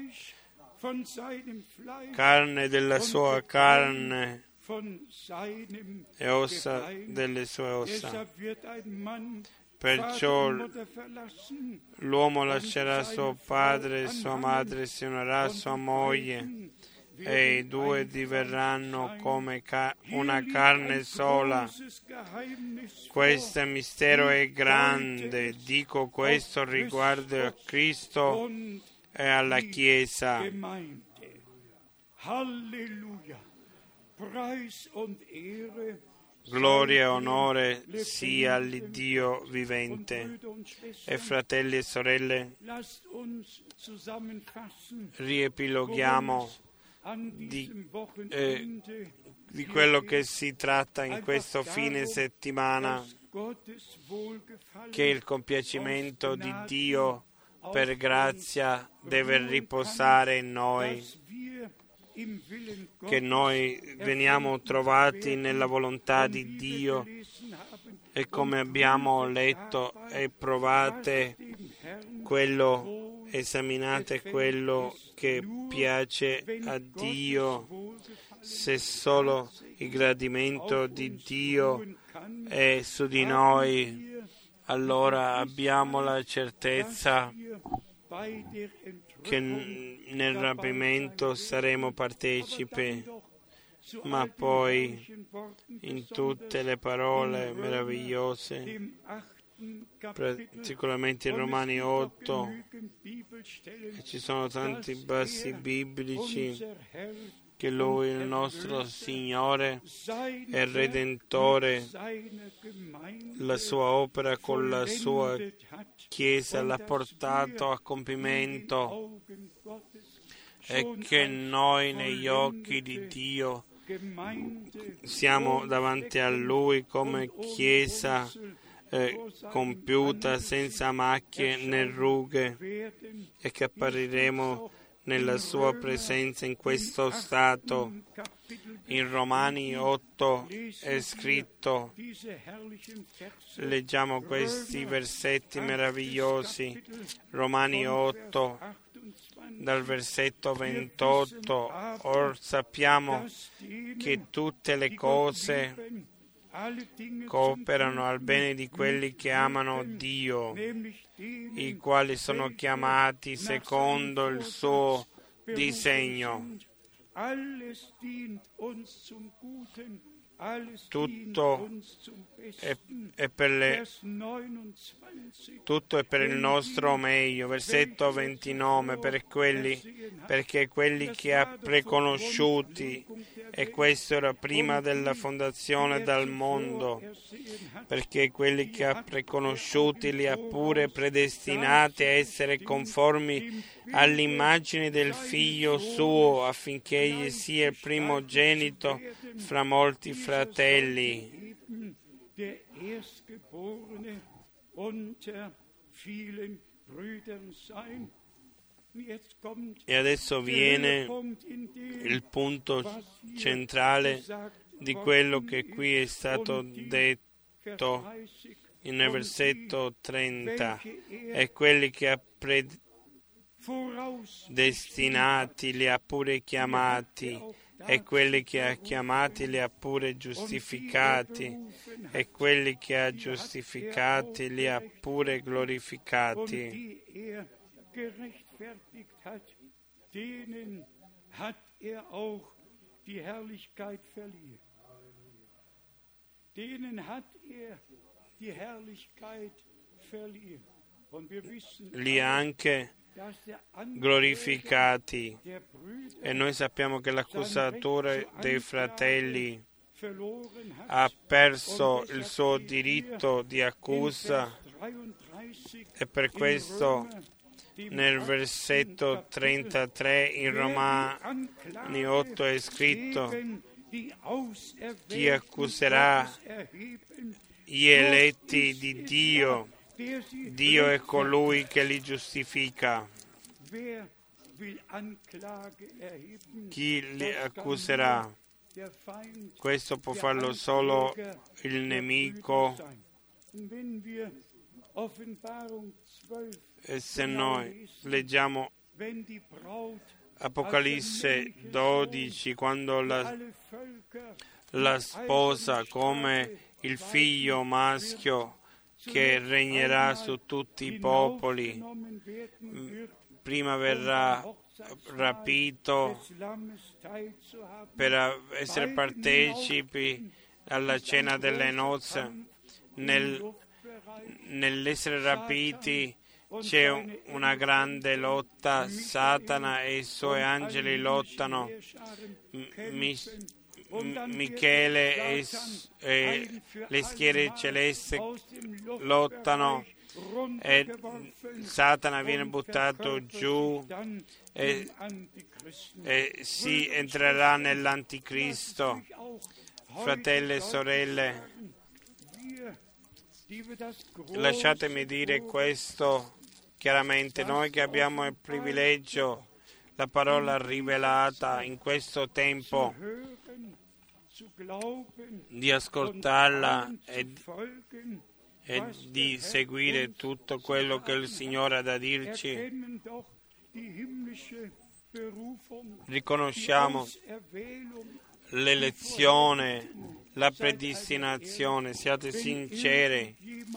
Speaker 2: carne della sua carne e ossa delle sue ossa. Perciò l'uomo lascerà suo padre e sua madre, si unirà a sua moglie, e i due diverranno come una carne sola. Questo mistero è grande, dico questo riguardo a Cristo e alla Chiesa. Gloria e onore sia all'Iddio vivente. E fratelli e sorelle, riepiloghiamo di quello che si tratta in questo fine settimana, che il compiacimento di Dio per grazia deve riposare in noi, che noi veniamo trovati nella volontà di Dio, e come abbiamo letto e provate quello, esaminate quello che piace a Dio, se solo il gradimento di Dio è su di noi, allora abbiamo la certezza che nel rapimento saremo partecipi. Ma poi in tutte le parole meravigliose, particolarmente in Romani 8, ci sono tanti passi biblici che Lui, il nostro Signore e Redentore, la sua opera con la sua Chiesa l'ha portato a compimento, e che noi negli occhi di Dio siamo davanti a Lui come Chiesa compiuta, senza macchie né rughe, e che appariremo nella sua presenza in questo stato. In Romani 8 è scritto, leggiamo questi versetti meravigliosi, Romani 8, dal versetto 28, or sappiamo che tutte le cose cooperano al bene di quelli che amano Dio, i quali sono chiamati secondo il suo disegno. Tutto è per il nostro meglio. Versetto 29, perché quelli che ha preconosciuti, e questo era prima della fondazione del mondo, perché quelli che ha preconosciuti li ha pure predestinati a essere conformi all'immagine del Figlio suo, affinché egli sia il primogenito fra molti fratelli. E adesso viene il punto centrale di quello che qui è stato detto nel versetto 30, e quelli che ha predestinati li ha pure chiamati, e quelli che ha chiamati li ha pure giustificati, e quelli che ha giustificati li ha pure glorificati.
Speaker 1: Denen hat auch die Herrlichkeit verliehen. Denen hat die Herrlichkeit verliehen. Und wir wissen,
Speaker 2: Li ha anche glorificati, e noi sappiamo che l'accusatore dei fratelli ha perso il suo diritto di accusa, e per questo nel versetto 33 in Romani 8 è scritto Chi accuserà gli eletti di Dio? Dio è colui che li giustifica. Chi li accuserà? Questo può farlo solo il nemico. E se noi leggiamo Apocalisse 12, quando la sposa come il figlio maschio che regnerà su tutti i popoli, prima verrà rapito per essere partecipi alla cena delle nozze. Nell'essere rapiti c'è una grande lotta, Satana e i suoi angeli lottano, Michele e le schiere celesti lottano e Satana viene buttato giù e si entrerà nell'anticristo. Fratelli e sorelle, lasciatemi dire questo chiaramente: noi che abbiamo il privilegio, la parola rivelata in questo tempo, di ascoltarla e di seguire tutto quello che il Signore ha da dirci, riconosciamo l'elezione, la predestinazione. Siate sinceri.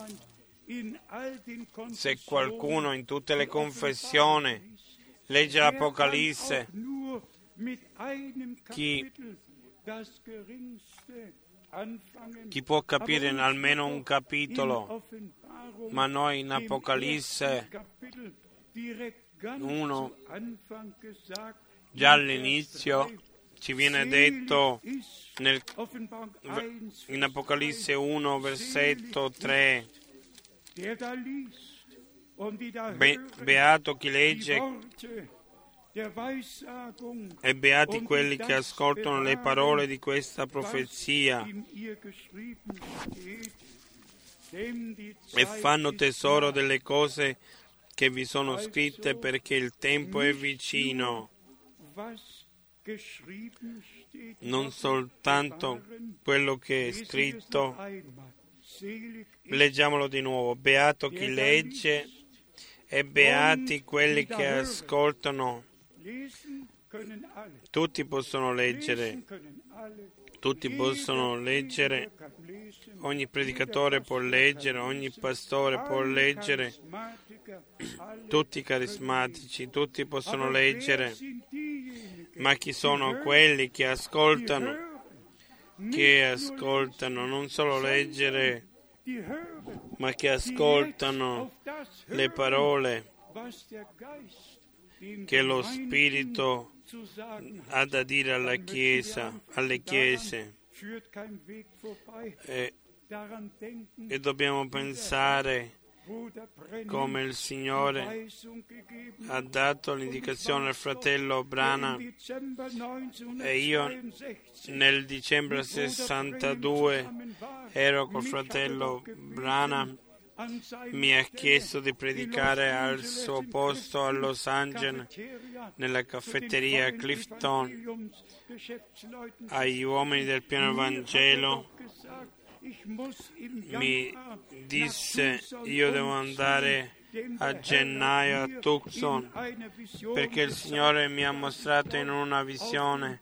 Speaker 2: Se qualcuno in tutte le confessioni legge l'Apocalisse, chi può capire in almeno un capitolo? Ma noi in Apocalisse 1, già all'inizio, ci viene detto in Apocalisse 1, versetto 3, beato chi legge e beati quelli che ascoltano le parole di questa profezia e fanno tesoro delle cose che vi sono scritte, perché il tempo è vicino. Non soltanto quello che è scritto. Leggiamolo di nuovo: beato chi legge e beati quelli che ascoltano. Tutti possono leggere, ogni predicatore può leggere, ogni pastore può leggere, tutti i carismatici, tutti possono leggere, ma chi sono quelli che ascoltano? Che ascoltano, non solo leggere, ma che ascoltano le parole che lo Spirito ha da dire alla Chiesa, alle Chiese. E dobbiamo pensare come il Signore ha dato l'indicazione al fratello Branham, e io nel dicembre 62 ero col fratello Branham. Mi ha chiesto di predicare al suo posto a Los Angeles, nella caffetteria Clifton, agli uomini del piano Vangelo. Mi disse: io devo andare a gennaio a Tucson, perché il Signore mi ha mostrato in una visione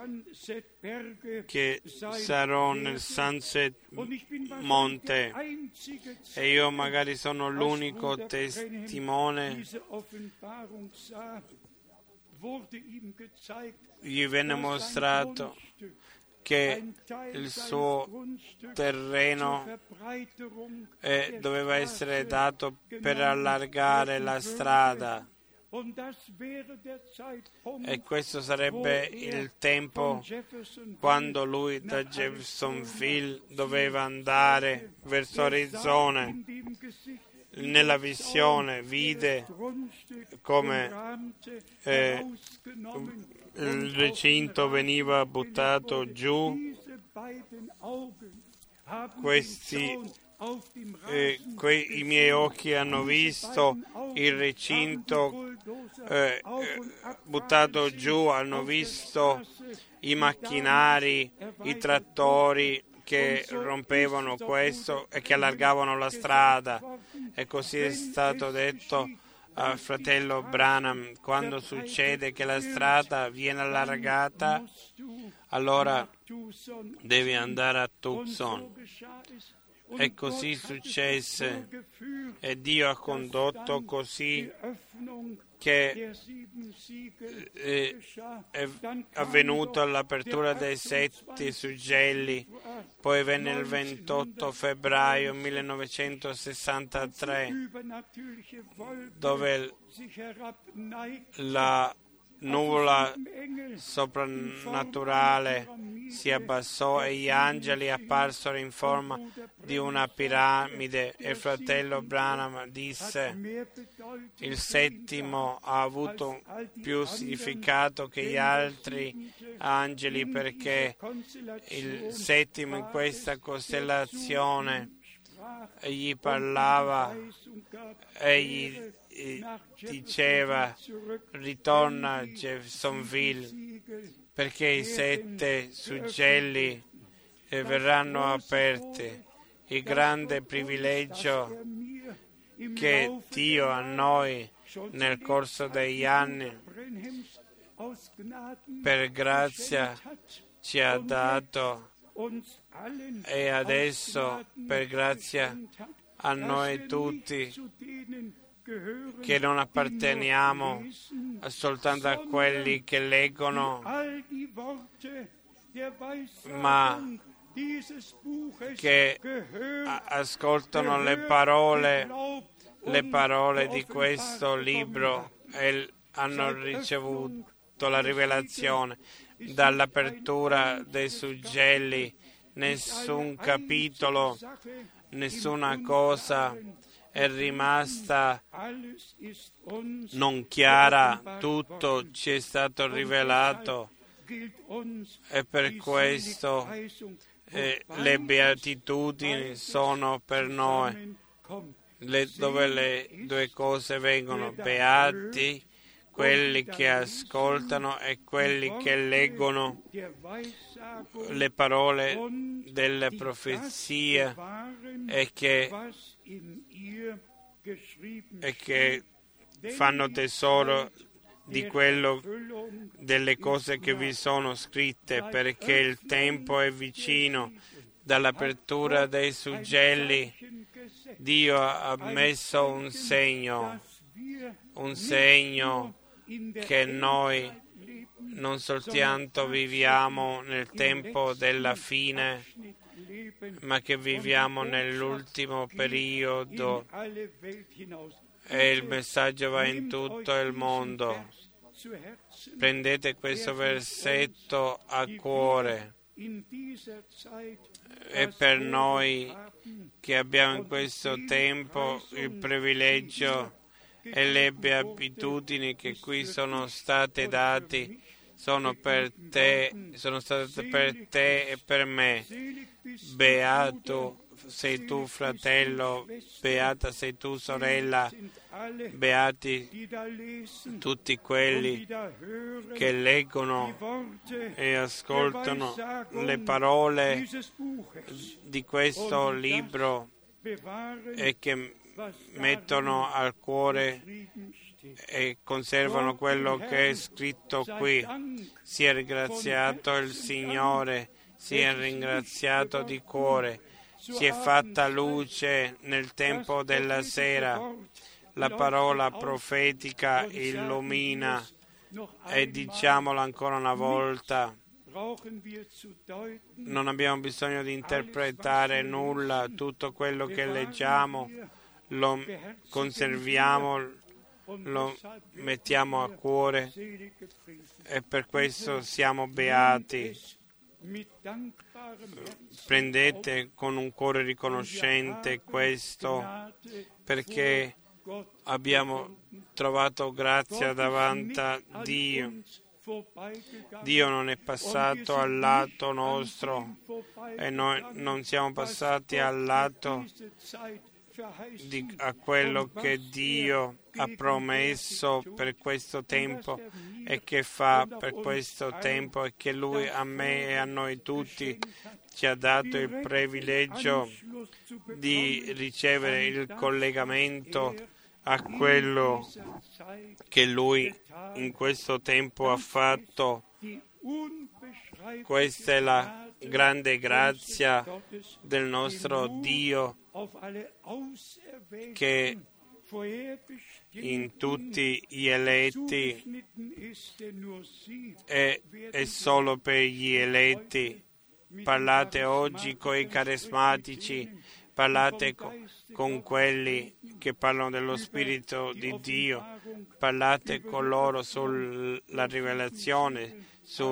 Speaker 2: che sarò nel Sunset Monte, e io magari sono l'unico testimone. Gli venne mostrato che il suo terreno doveva essere dato per allargare la strada, e questo sarebbe il tempo quando lui da Jeffersonville doveva andare verso Arizona. Nella visione vide come il recinto veniva buttato giù. I miei occhi hanno visto il recinto buttato giù, hanno visto i macchinari, i trattori che rompevano questo e che allargavano la strada. E così è stato detto al fratello Branham: quando succede che la strada viene allargata, allora devi andare a Tucson. E così successe, e Dio ha condotto così che è avvenuta l'apertura dei 7 suggelli. Poi venne il 28 febbraio 1963, dove la nuvola soprannaturale si abbassò e gli angeli apparsero in forma di una piramide, e il fratello Branham disse: il settimo ha avuto più significato che gli altri angeli, perché il settimo in questa costellazione gli parlava e gli diceva: ritorna a Jeffersonville, perché i 7 suggelli verranno aperti. Il grande privilegio che Dio a noi nel corso degli anni per grazia ci ha dato, e adesso per grazia a noi tutti, che non apparteniamo soltanto a quelli che leggono, ma che ascoltano le parole di questo libro e hanno ricevuto la rivelazione. Dall'apertura dei suggelli nessun capitolo, nessuna cosa è rimasta non chiara, tutto ci è stato rivelato, e per questo le beatitudini sono per noi, dove le 2 cose vengono: beati quelli che ascoltano e quelli che leggono le parole delle profezie e che fanno tesoro di quello, delle cose che vi sono scritte, perché il tempo è vicino. Dall'apertura dei suggelli Dio ha messo un segno che noi non soltanto viviamo nel tempo della fine, ma che viviamo nell'ultimo periodo, e il messaggio va in tutto il mondo. Prendete questo versetto a cuore. E per noi che abbiamo in questo tempo il privilegio e le beatitudini che qui sono state date sono state per te e per me. Beato sei tu, fratello, beata sei tu, sorella, beati tutti quelli che leggono e ascoltano le parole di questo libro e che mettono al cuore e conservano quello che è scritto qui. Sia ringraziato il Signore, sia ringraziato di cuore. Si è fatta luce nel tempo della sera. La parola profetica illumina, e diciamolo ancora una volta: non abbiamo bisogno di interpretare nulla, tutto quello che leggiamo lo conserviamo, lo mettiamo a cuore, e per questo siamo beati. Prendete con un cuore riconoscente questo, perché abbiamo trovato grazia davanti a Dio, Dio non è passato al lato nostro e noi non siamo passati al lato a quello che Dio ha promesso per questo tempo e che fa per questo tempo, e che Lui a me e a noi tutti ci ha dato il privilegio di ricevere il collegamento a quello che Lui in questo tempo ha fatto. Questa è la grande grazia del nostro Dio, che in tutti gli eletti è solo per gli eletti. Parlate oggi con i carismatici, parlate con quelli che parlano dello Spirito di Dio, parlate con loro sulla rivelazione,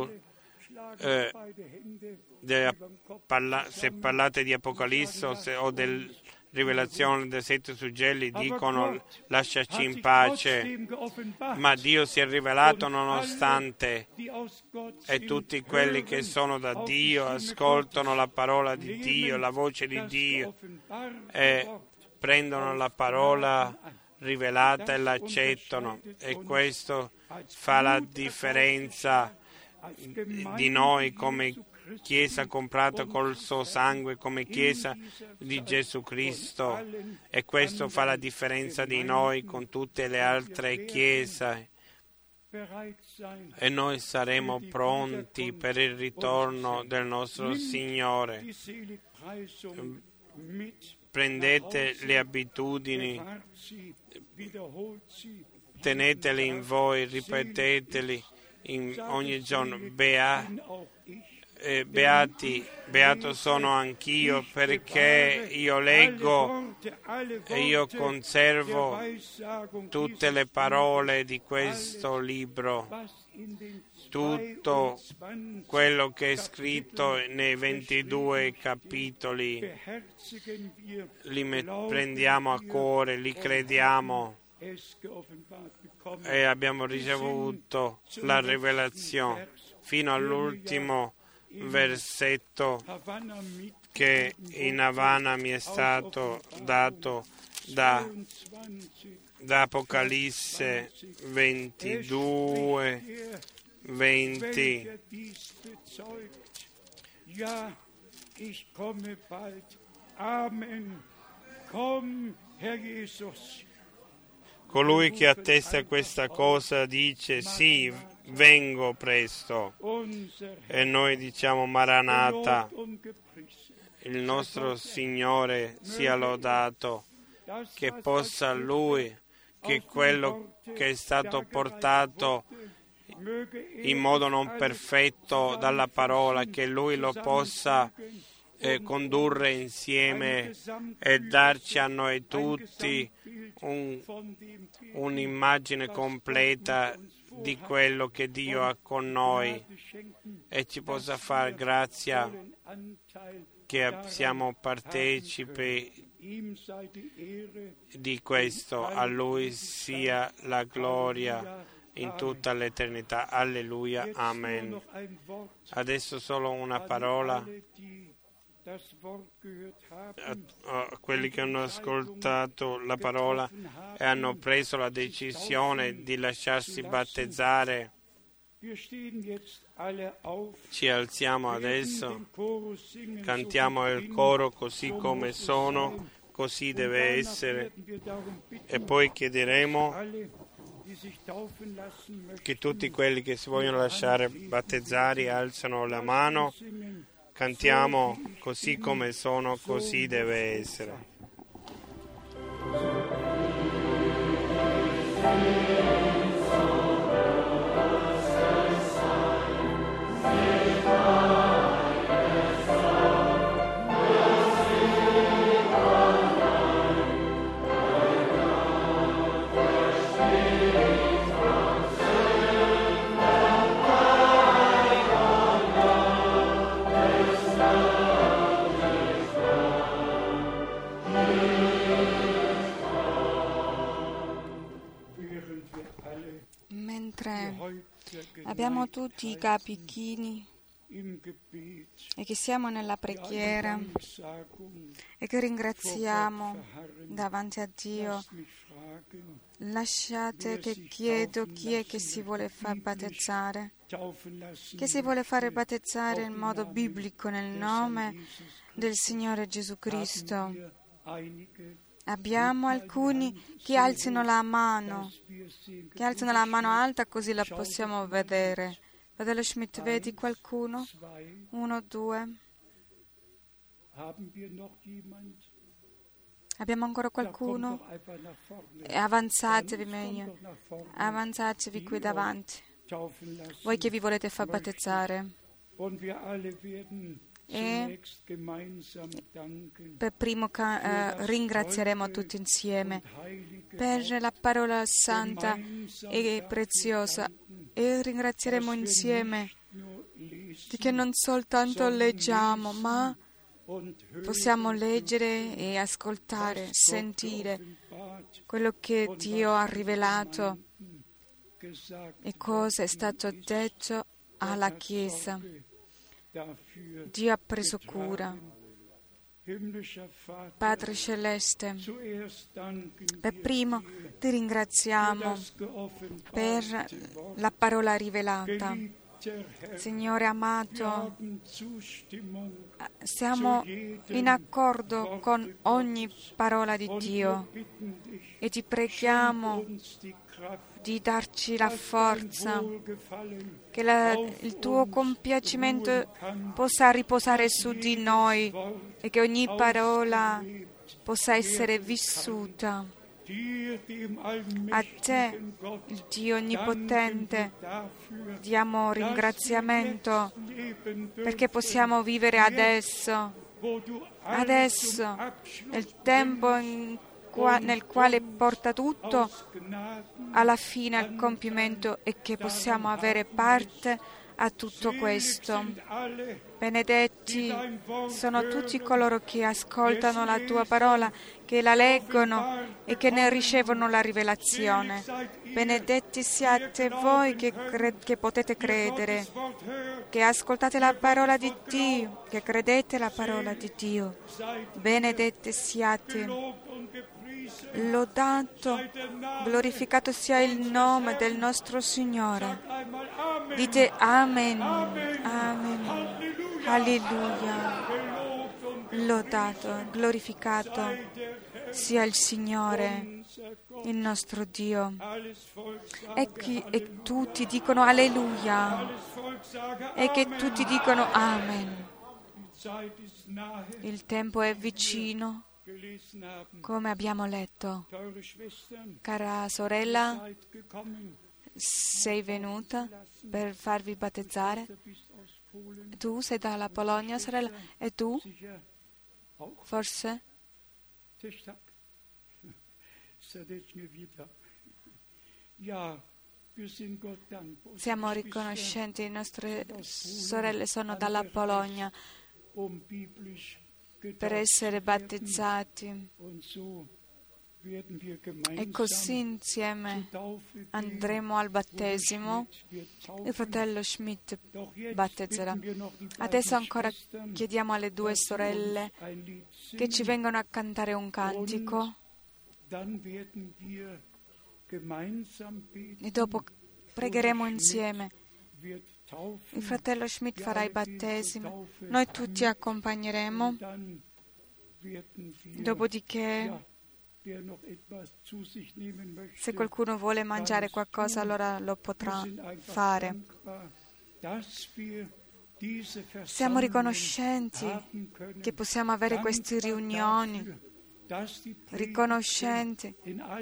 Speaker 2: se parlate di Apocalisse o del rivelazione dei 7 suggelli, dicono lasciaci in pace, ma Dio si è rivelato nonostante, e tutti quelli che sono da Dio ascoltano la parola di Dio, la voce di Dio, e prendono la parola rivelata e l'accettano, e questo fa la differenza di noi come Chiesa comprata col suo sangue, come Chiesa di Gesù Cristo, e questo fa la differenza di noi con tutte le altre Chiese, e noi saremo pronti per il ritorno del nostro Signore. Prendete le abitudini, tenetele in voi, ripeteteli ogni giorno. Beato sono anch'io, perché io leggo e io conservo tutte le parole di questo libro, tutto quello che è scritto nei 22 capitoli, li prendiamo a cuore, li crediamo, e abbiamo ricevuto la rivelazione fino all'ultimo versetto che in Havana mi è stato dato da Apocalisse 22, 20.
Speaker 1: Ja, ich komme bald. Amen. Komm, Herr Jesus.
Speaker 2: Colui che attesta questa cosa dice: sì, vengo presto. E noi diciamo: Maranatha. Il nostro Signore sia lodato, che possa Lui, che quello che è stato portato in modo non perfetto dalla parola, che Lui lo possa condurre insieme e darci a noi tutti un'immagine completa di quello che Dio ha con noi, e ci possa far grazia che siamo partecipi di questo. A Lui sia la gloria in tutta l'eternità. Alleluia. Amen. Adesso solo una parola a quelli che hanno ascoltato la parola e hanno preso la decisione di lasciarsi battezzare. Ci alziamo adesso, cantiamo il coro: così come sono, così deve essere, e poi chiederemo che tutti quelli che si vogliono lasciare battezzare alzano la mano. Cantiamo: così come sono, così deve essere.
Speaker 3: abbiamo tutti i capi chini e che siamo nella preghiera e che ringraziamo davanti a Dio. Lasciate che chiedo chi è che si vuole far battezzare, che si vuole fare battezzare in modo biblico nel nome del Signore Gesù Cristo. Abbiamo alcuni che alzino la mano alta così la possiamo vedere. Fratello Schmidt, vedi qualcuno? 1, 2. Abbiamo ancora qualcuno? Avanzatevi meglio. Avanzatevi qui davanti. Voi che vi volete far battezzare. E per primo ringrazieremo tutti insieme per la parola santa e preziosa e ringrazieremo insieme di che non soltanto leggiamo, ma possiamo leggere e ascoltare, sentire quello che Dio ha rivelato e cosa è stato detto alla Chiesa. Dio ha preso cura. Padre Celeste, per primo ti ringraziamo per la parola rivelata. Signore amato, siamo in accordo con ogni parola di Dio e ti preghiamo di darci la forza, che il tuo compiacimento possa riposare su di noi e che ogni parola possa essere vissuta. A te, il Dio Onnipotente, diamo ringraziamento perché possiamo vivere adesso, nel tempo nel quale porta tutto alla fine, al compimento, e che possiamo avere parte a tutto questo. Benedetti sono tutti coloro che ascoltano la tua parola, che la leggono e che ne ricevono la rivelazione. Benedetti siate voi che potete credere, che ascoltate la parola di Dio, che credete la parola di Dio. Benedetti siate. Lodato, glorificato sia il nome del nostro Signore. Dite Amen, Amen, Alleluia. Lodato, glorificato sia il Signore, il nostro Dio. E tutti dicono Alleluia, e che tutti dicono Amen. Il tempo è vicino. Come abbiamo letto, cara sorella, sei venuta per farvi battezzare? Tu sei dalla Polonia, sorella? E tu? Forse? Siamo riconoscenti, le nostre sorelle sono dalla Polonia per essere battezzati, e così insieme andremo al battesimo. Il fratello Schmidt battezzerà. Adesso ancora chiediamo alle due sorelle che ci vengano a cantare un cantico e dopo pregheremo insieme. Il fratello Schmidt farà il battesimo, noi tutti accompagneremo, dopodiché se qualcuno vuole mangiare qualcosa allora lo potrà fare. Siamo riconoscenti che possiamo avere queste riunioni, riconoscenti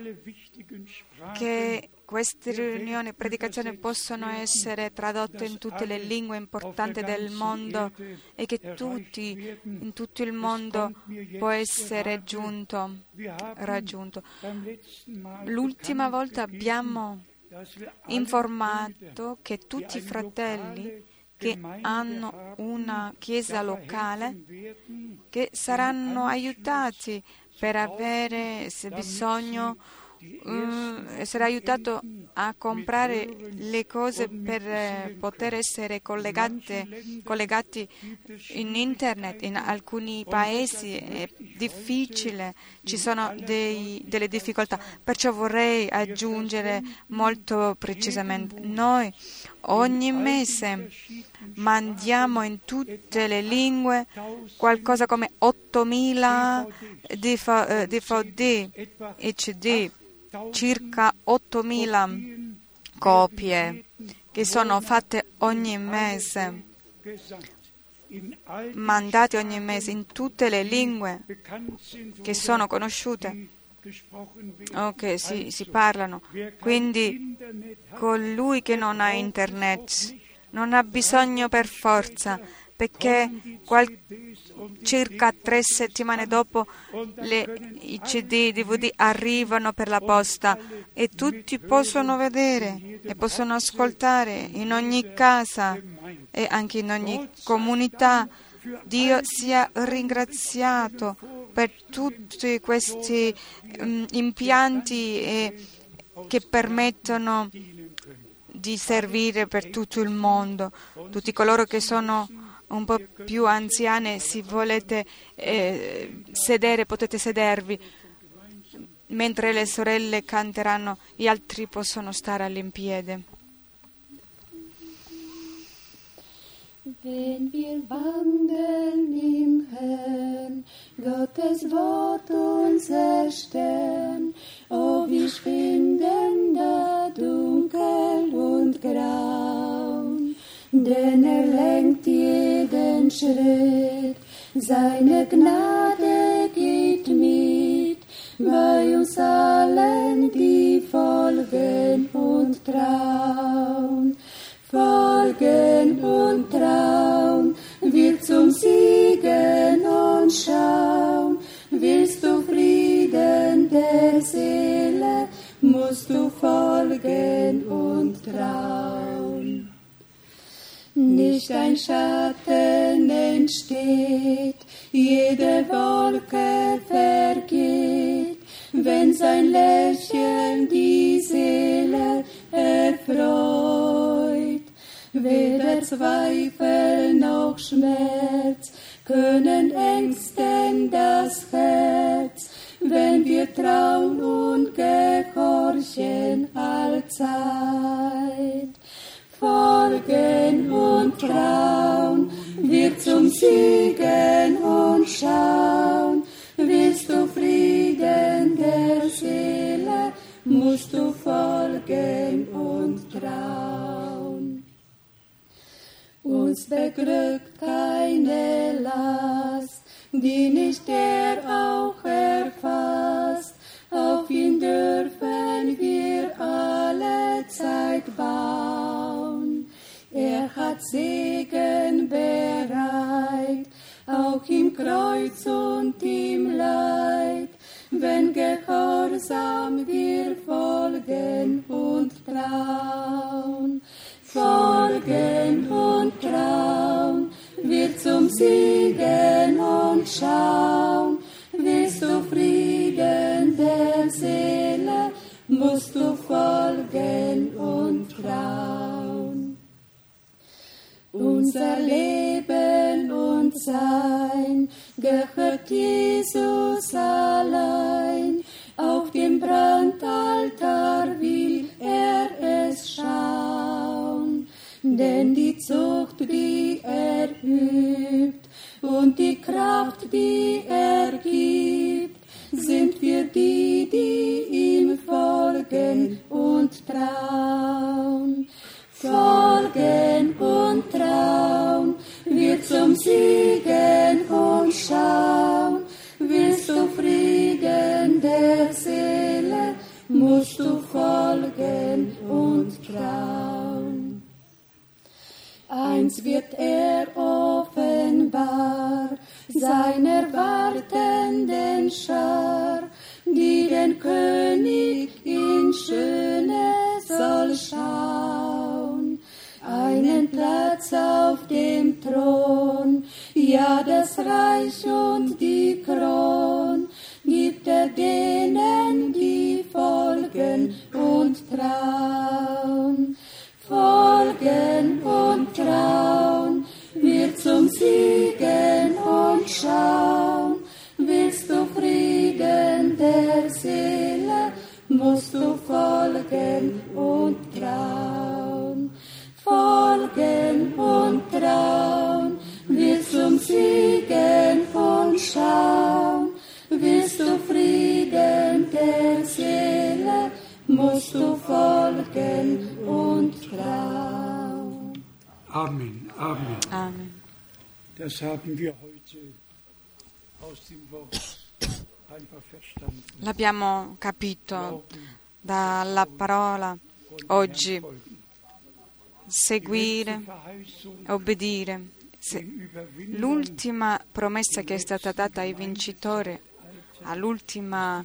Speaker 3: che queste riunioni e predicazioni possono essere tradotte in tutte le lingue importanti del mondo e che in tutto il mondo può essere raggiunto. L'ultima volta abbiamo informato che tutti i fratelli che hanno una chiesa locale che saranno aiutati per avere, se bisogno, essere aiutato a comprare le cose per poter essere collegati in internet. In alcuni paesi è difficile, ci sono delle difficoltà. Perciò vorrei aggiungere molto precisamente, noi ogni mese mandiamo in tutte le lingue qualcosa come 8.000 DVD e CD, circa 8.000 copie che sono fatte ogni mese, mandate ogni mese in tutte le lingue che sono conosciute o che si parlano. Quindi colui che non ha internet non ha bisogno per forza, perché circa 3 settimane dopo i CD, i DVD arrivano per la posta e tutti possono vedere e possono ascoltare in ogni casa e anche in ogni comunità. Dio sia ringraziato per tutti questi impianti che permettono di servire per tutto il mondo. Tutti coloro che sono un po' più anziani, se volete sedere, potete sedervi. Mentre le sorelle canteranno, gli altri possono stare all'impiede.
Speaker 4: Wenn wir wandeln im Herrn, Gottes Wort unser Stern, oh, wir schwinden da dunkel und grau, denn lenkt jeden Schritt, seine Gnade geht mit, bei uns allen, die folgen und trauen. Folgen und trauen, wir zum Siegen und schauen. Willst du Frieden der Seele, musst du folgen und trauen. Nicht ein Schatten entsteht, jede Wolke vergeht, wenn sein Lächeln die Seele erfreut. Weder Zweifel noch Schmerz können ängsten das Herz, wenn wir trauen und gehorchen allzeit. Folgen und trauen, wir zum Siegen und schauen. Willst du Frieden der Seele, musst du folgen und trauen. Uns beglückt keine Last, die nicht er auch erfasst. Auf ihn dürfen wir alle Zeit bauen. Er hat Segen bereit, auch im Kreuz und im Leid, wenn gehorsam wir folgen und trauen. Folgen und trauen, wir zum Siegen und schauen. Willst du Frieden der Seele, musst du folgen und trauen. Unser Leben und Sein gehört Jesus allein. Auf dem Brandaltar will er es schauen. Denn die Zucht, die er übt, und die Kraft, die er gibt, sind für die, die ihm folgen und trauen. Folgen und trauen, wir zum Siegen und schauen. Willst du Frieden der Seele, musst du folgen und trauen. Eins wird er offenbar, seiner wartenden Schar, die den König in Schöne soll schauen. Einen Platz auf dem Thron, ja das Reich und die Kron, gibt er denen, die folgen Seele musst du folgen und trauen. Folgen und trauen, wirst zum Siegen und schauen. Willst du Frieden der Seele, musst du folgen und trauen.
Speaker 1: Amen, Amen.
Speaker 3: Amen.
Speaker 1: Das haben wir heute aus dem Wort einfach verstanden.
Speaker 3: L'abbiamo capito dalla parola oggi. Seguire, obbedire. L'ultima promessa che è stata data ai vincitori all'ultima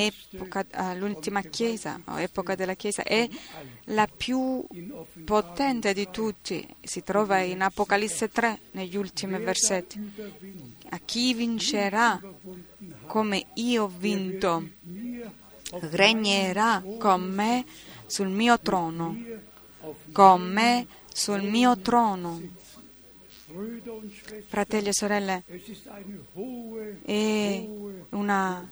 Speaker 3: Chiesa, o epoca della Chiesa, è la più potente di tutti. Si trova in Apocalisse 3, negli ultimi versetti. A chi vincerà come io ho vinto, regnerà con me sul mio trono. Con me sul mio trono. Fratelli e sorelle, è una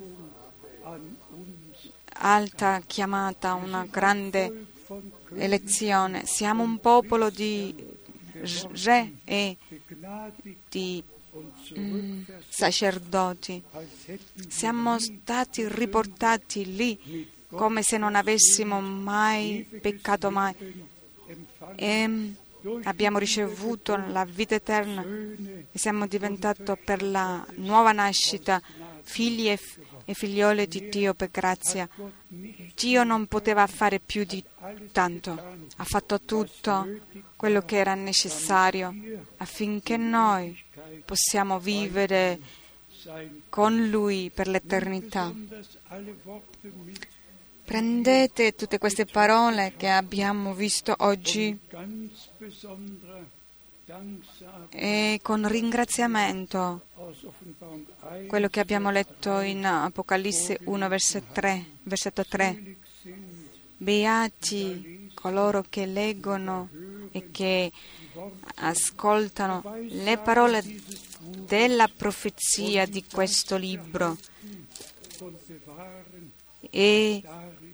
Speaker 3: alta chiamata, una grande elezione. Siamo un popolo di re e di sacerdoti. Siamo stati riportati lì come se non avessimo mai peccato mai. E abbiamo ricevuto la vita eterna e siamo diventati per la nuova nascita figli e figliole di Dio per grazia. Dio non poteva fare più di tanto, ha fatto tutto quello che era necessario affinché noi possiamo vivere con Lui per l'eternità. Prendete tutte queste parole che abbiamo visto oggi e con ringraziamento quello che abbiamo letto in Apocalisse 1, versetto 3. Beati coloro che leggono e che ascoltano le parole della profezia di questo libro e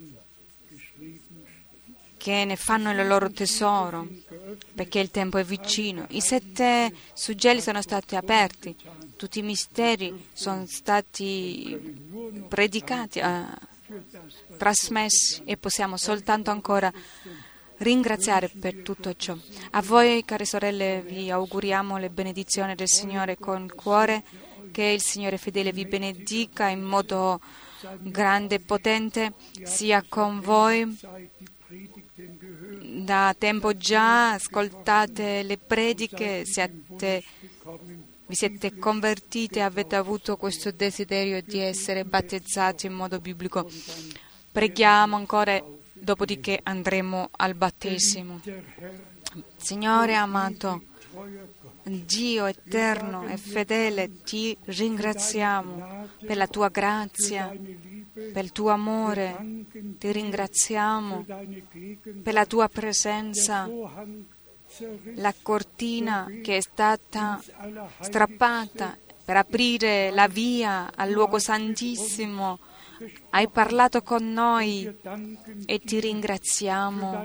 Speaker 3: che ne fanno il loro tesoro, perché il tempo è vicino. I 7 suggelli sono stati aperti, tutti i misteri sono stati predicati, trasmessi, e possiamo soltanto ancora ringraziare per tutto ciò. A voi, care sorelle, vi auguriamo le benedizioni del Signore con il cuore, che il Signore fedele vi benedica in modo grande e potente, sia con voi. Da tempo già ascoltate le prediche, vi siete convertiti, avete avuto questo desiderio di essere battezzati in modo biblico. Preghiamo ancora, dopodiché andremo al battesimo. Signore amato, Dio eterno e fedele, ti ringraziamo per la tua grazia, per il tuo amore, ti ringraziamo per la tua presenza, la cortina che è stata strappata per aprire la via al luogo santissimo. Hai parlato con noi e ti ringraziamo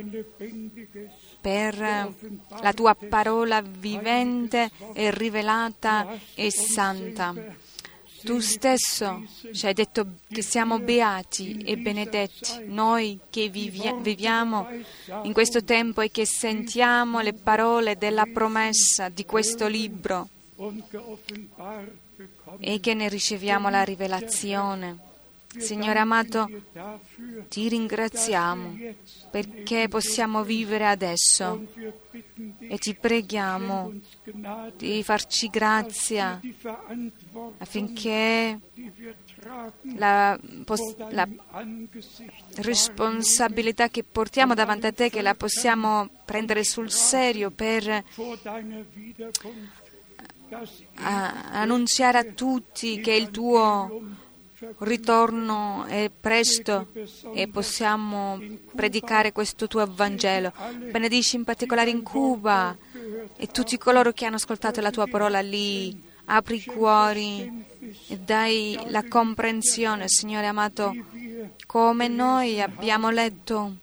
Speaker 3: per la tua parola vivente e rivelata e santa. Tu stesso ci hai detto che siamo beati e benedetti, noi che viviamo in questo tempo e che sentiamo le parole della promessa di questo libro e che ne riceviamo la rivelazione. Signore amato, ti ringraziamo perché possiamo vivere adesso e ti preghiamo di farci grazia affinché la responsabilità che portiamo davanti a te, che la possiamo prendere sul serio per annunziare a tutti che il tuo ritorno è presto e possiamo predicare questo tuo Vangelo. Benedici in particolare in Cuba e tutti coloro che hanno ascoltato la tua parola lì apri i cuori e dai la comprensione, Signore amato, come noi abbiamo letto,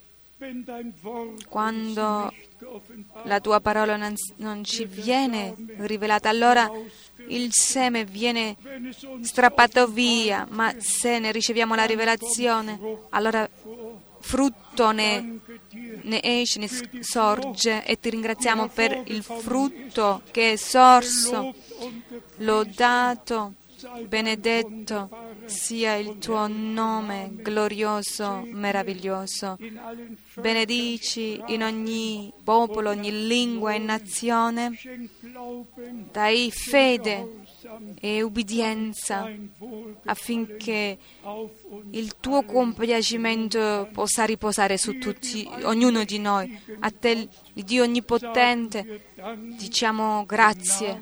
Speaker 3: quando la tua parola non ci viene rivelata, allora il seme viene strappato via, ma se ne riceviamo la rivelazione, allora frutto ne esce, ne sorge, e ti ringraziamo per il frutto che è sorso. Lodato, benedetto sia il tuo nome glorioso, meraviglioso. Benedici in ogni popolo, ogni lingua e nazione. Dai fede e ubbidienza affinché il tuo compiacimento possa riposare su tutti, ognuno di noi. A te, Dio Onnipotente, diciamo grazie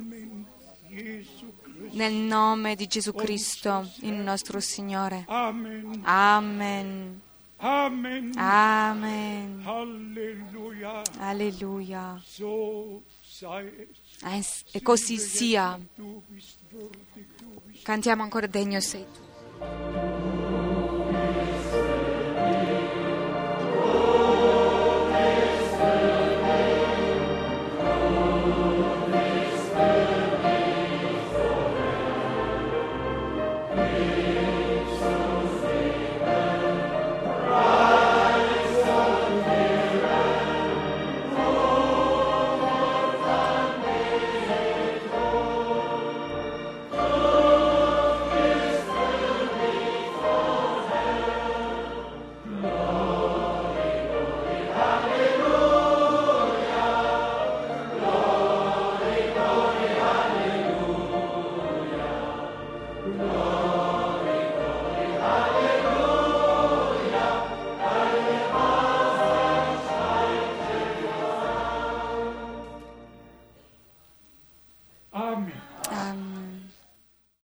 Speaker 3: nel nome di Gesù Cristo, il nostro Signore.
Speaker 1: Amen.
Speaker 3: Amen.
Speaker 1: Amen.
Speaker 3: Amen.
Speaker 1: Halleluja.
Speaker 3: Alleluia.
Speaker 1: So sei es.
Speaker 3: E così sia.
Speaker 1: Du bist würdig, du bist
Speaker 3: Cantiamo ancora: degno sei tu.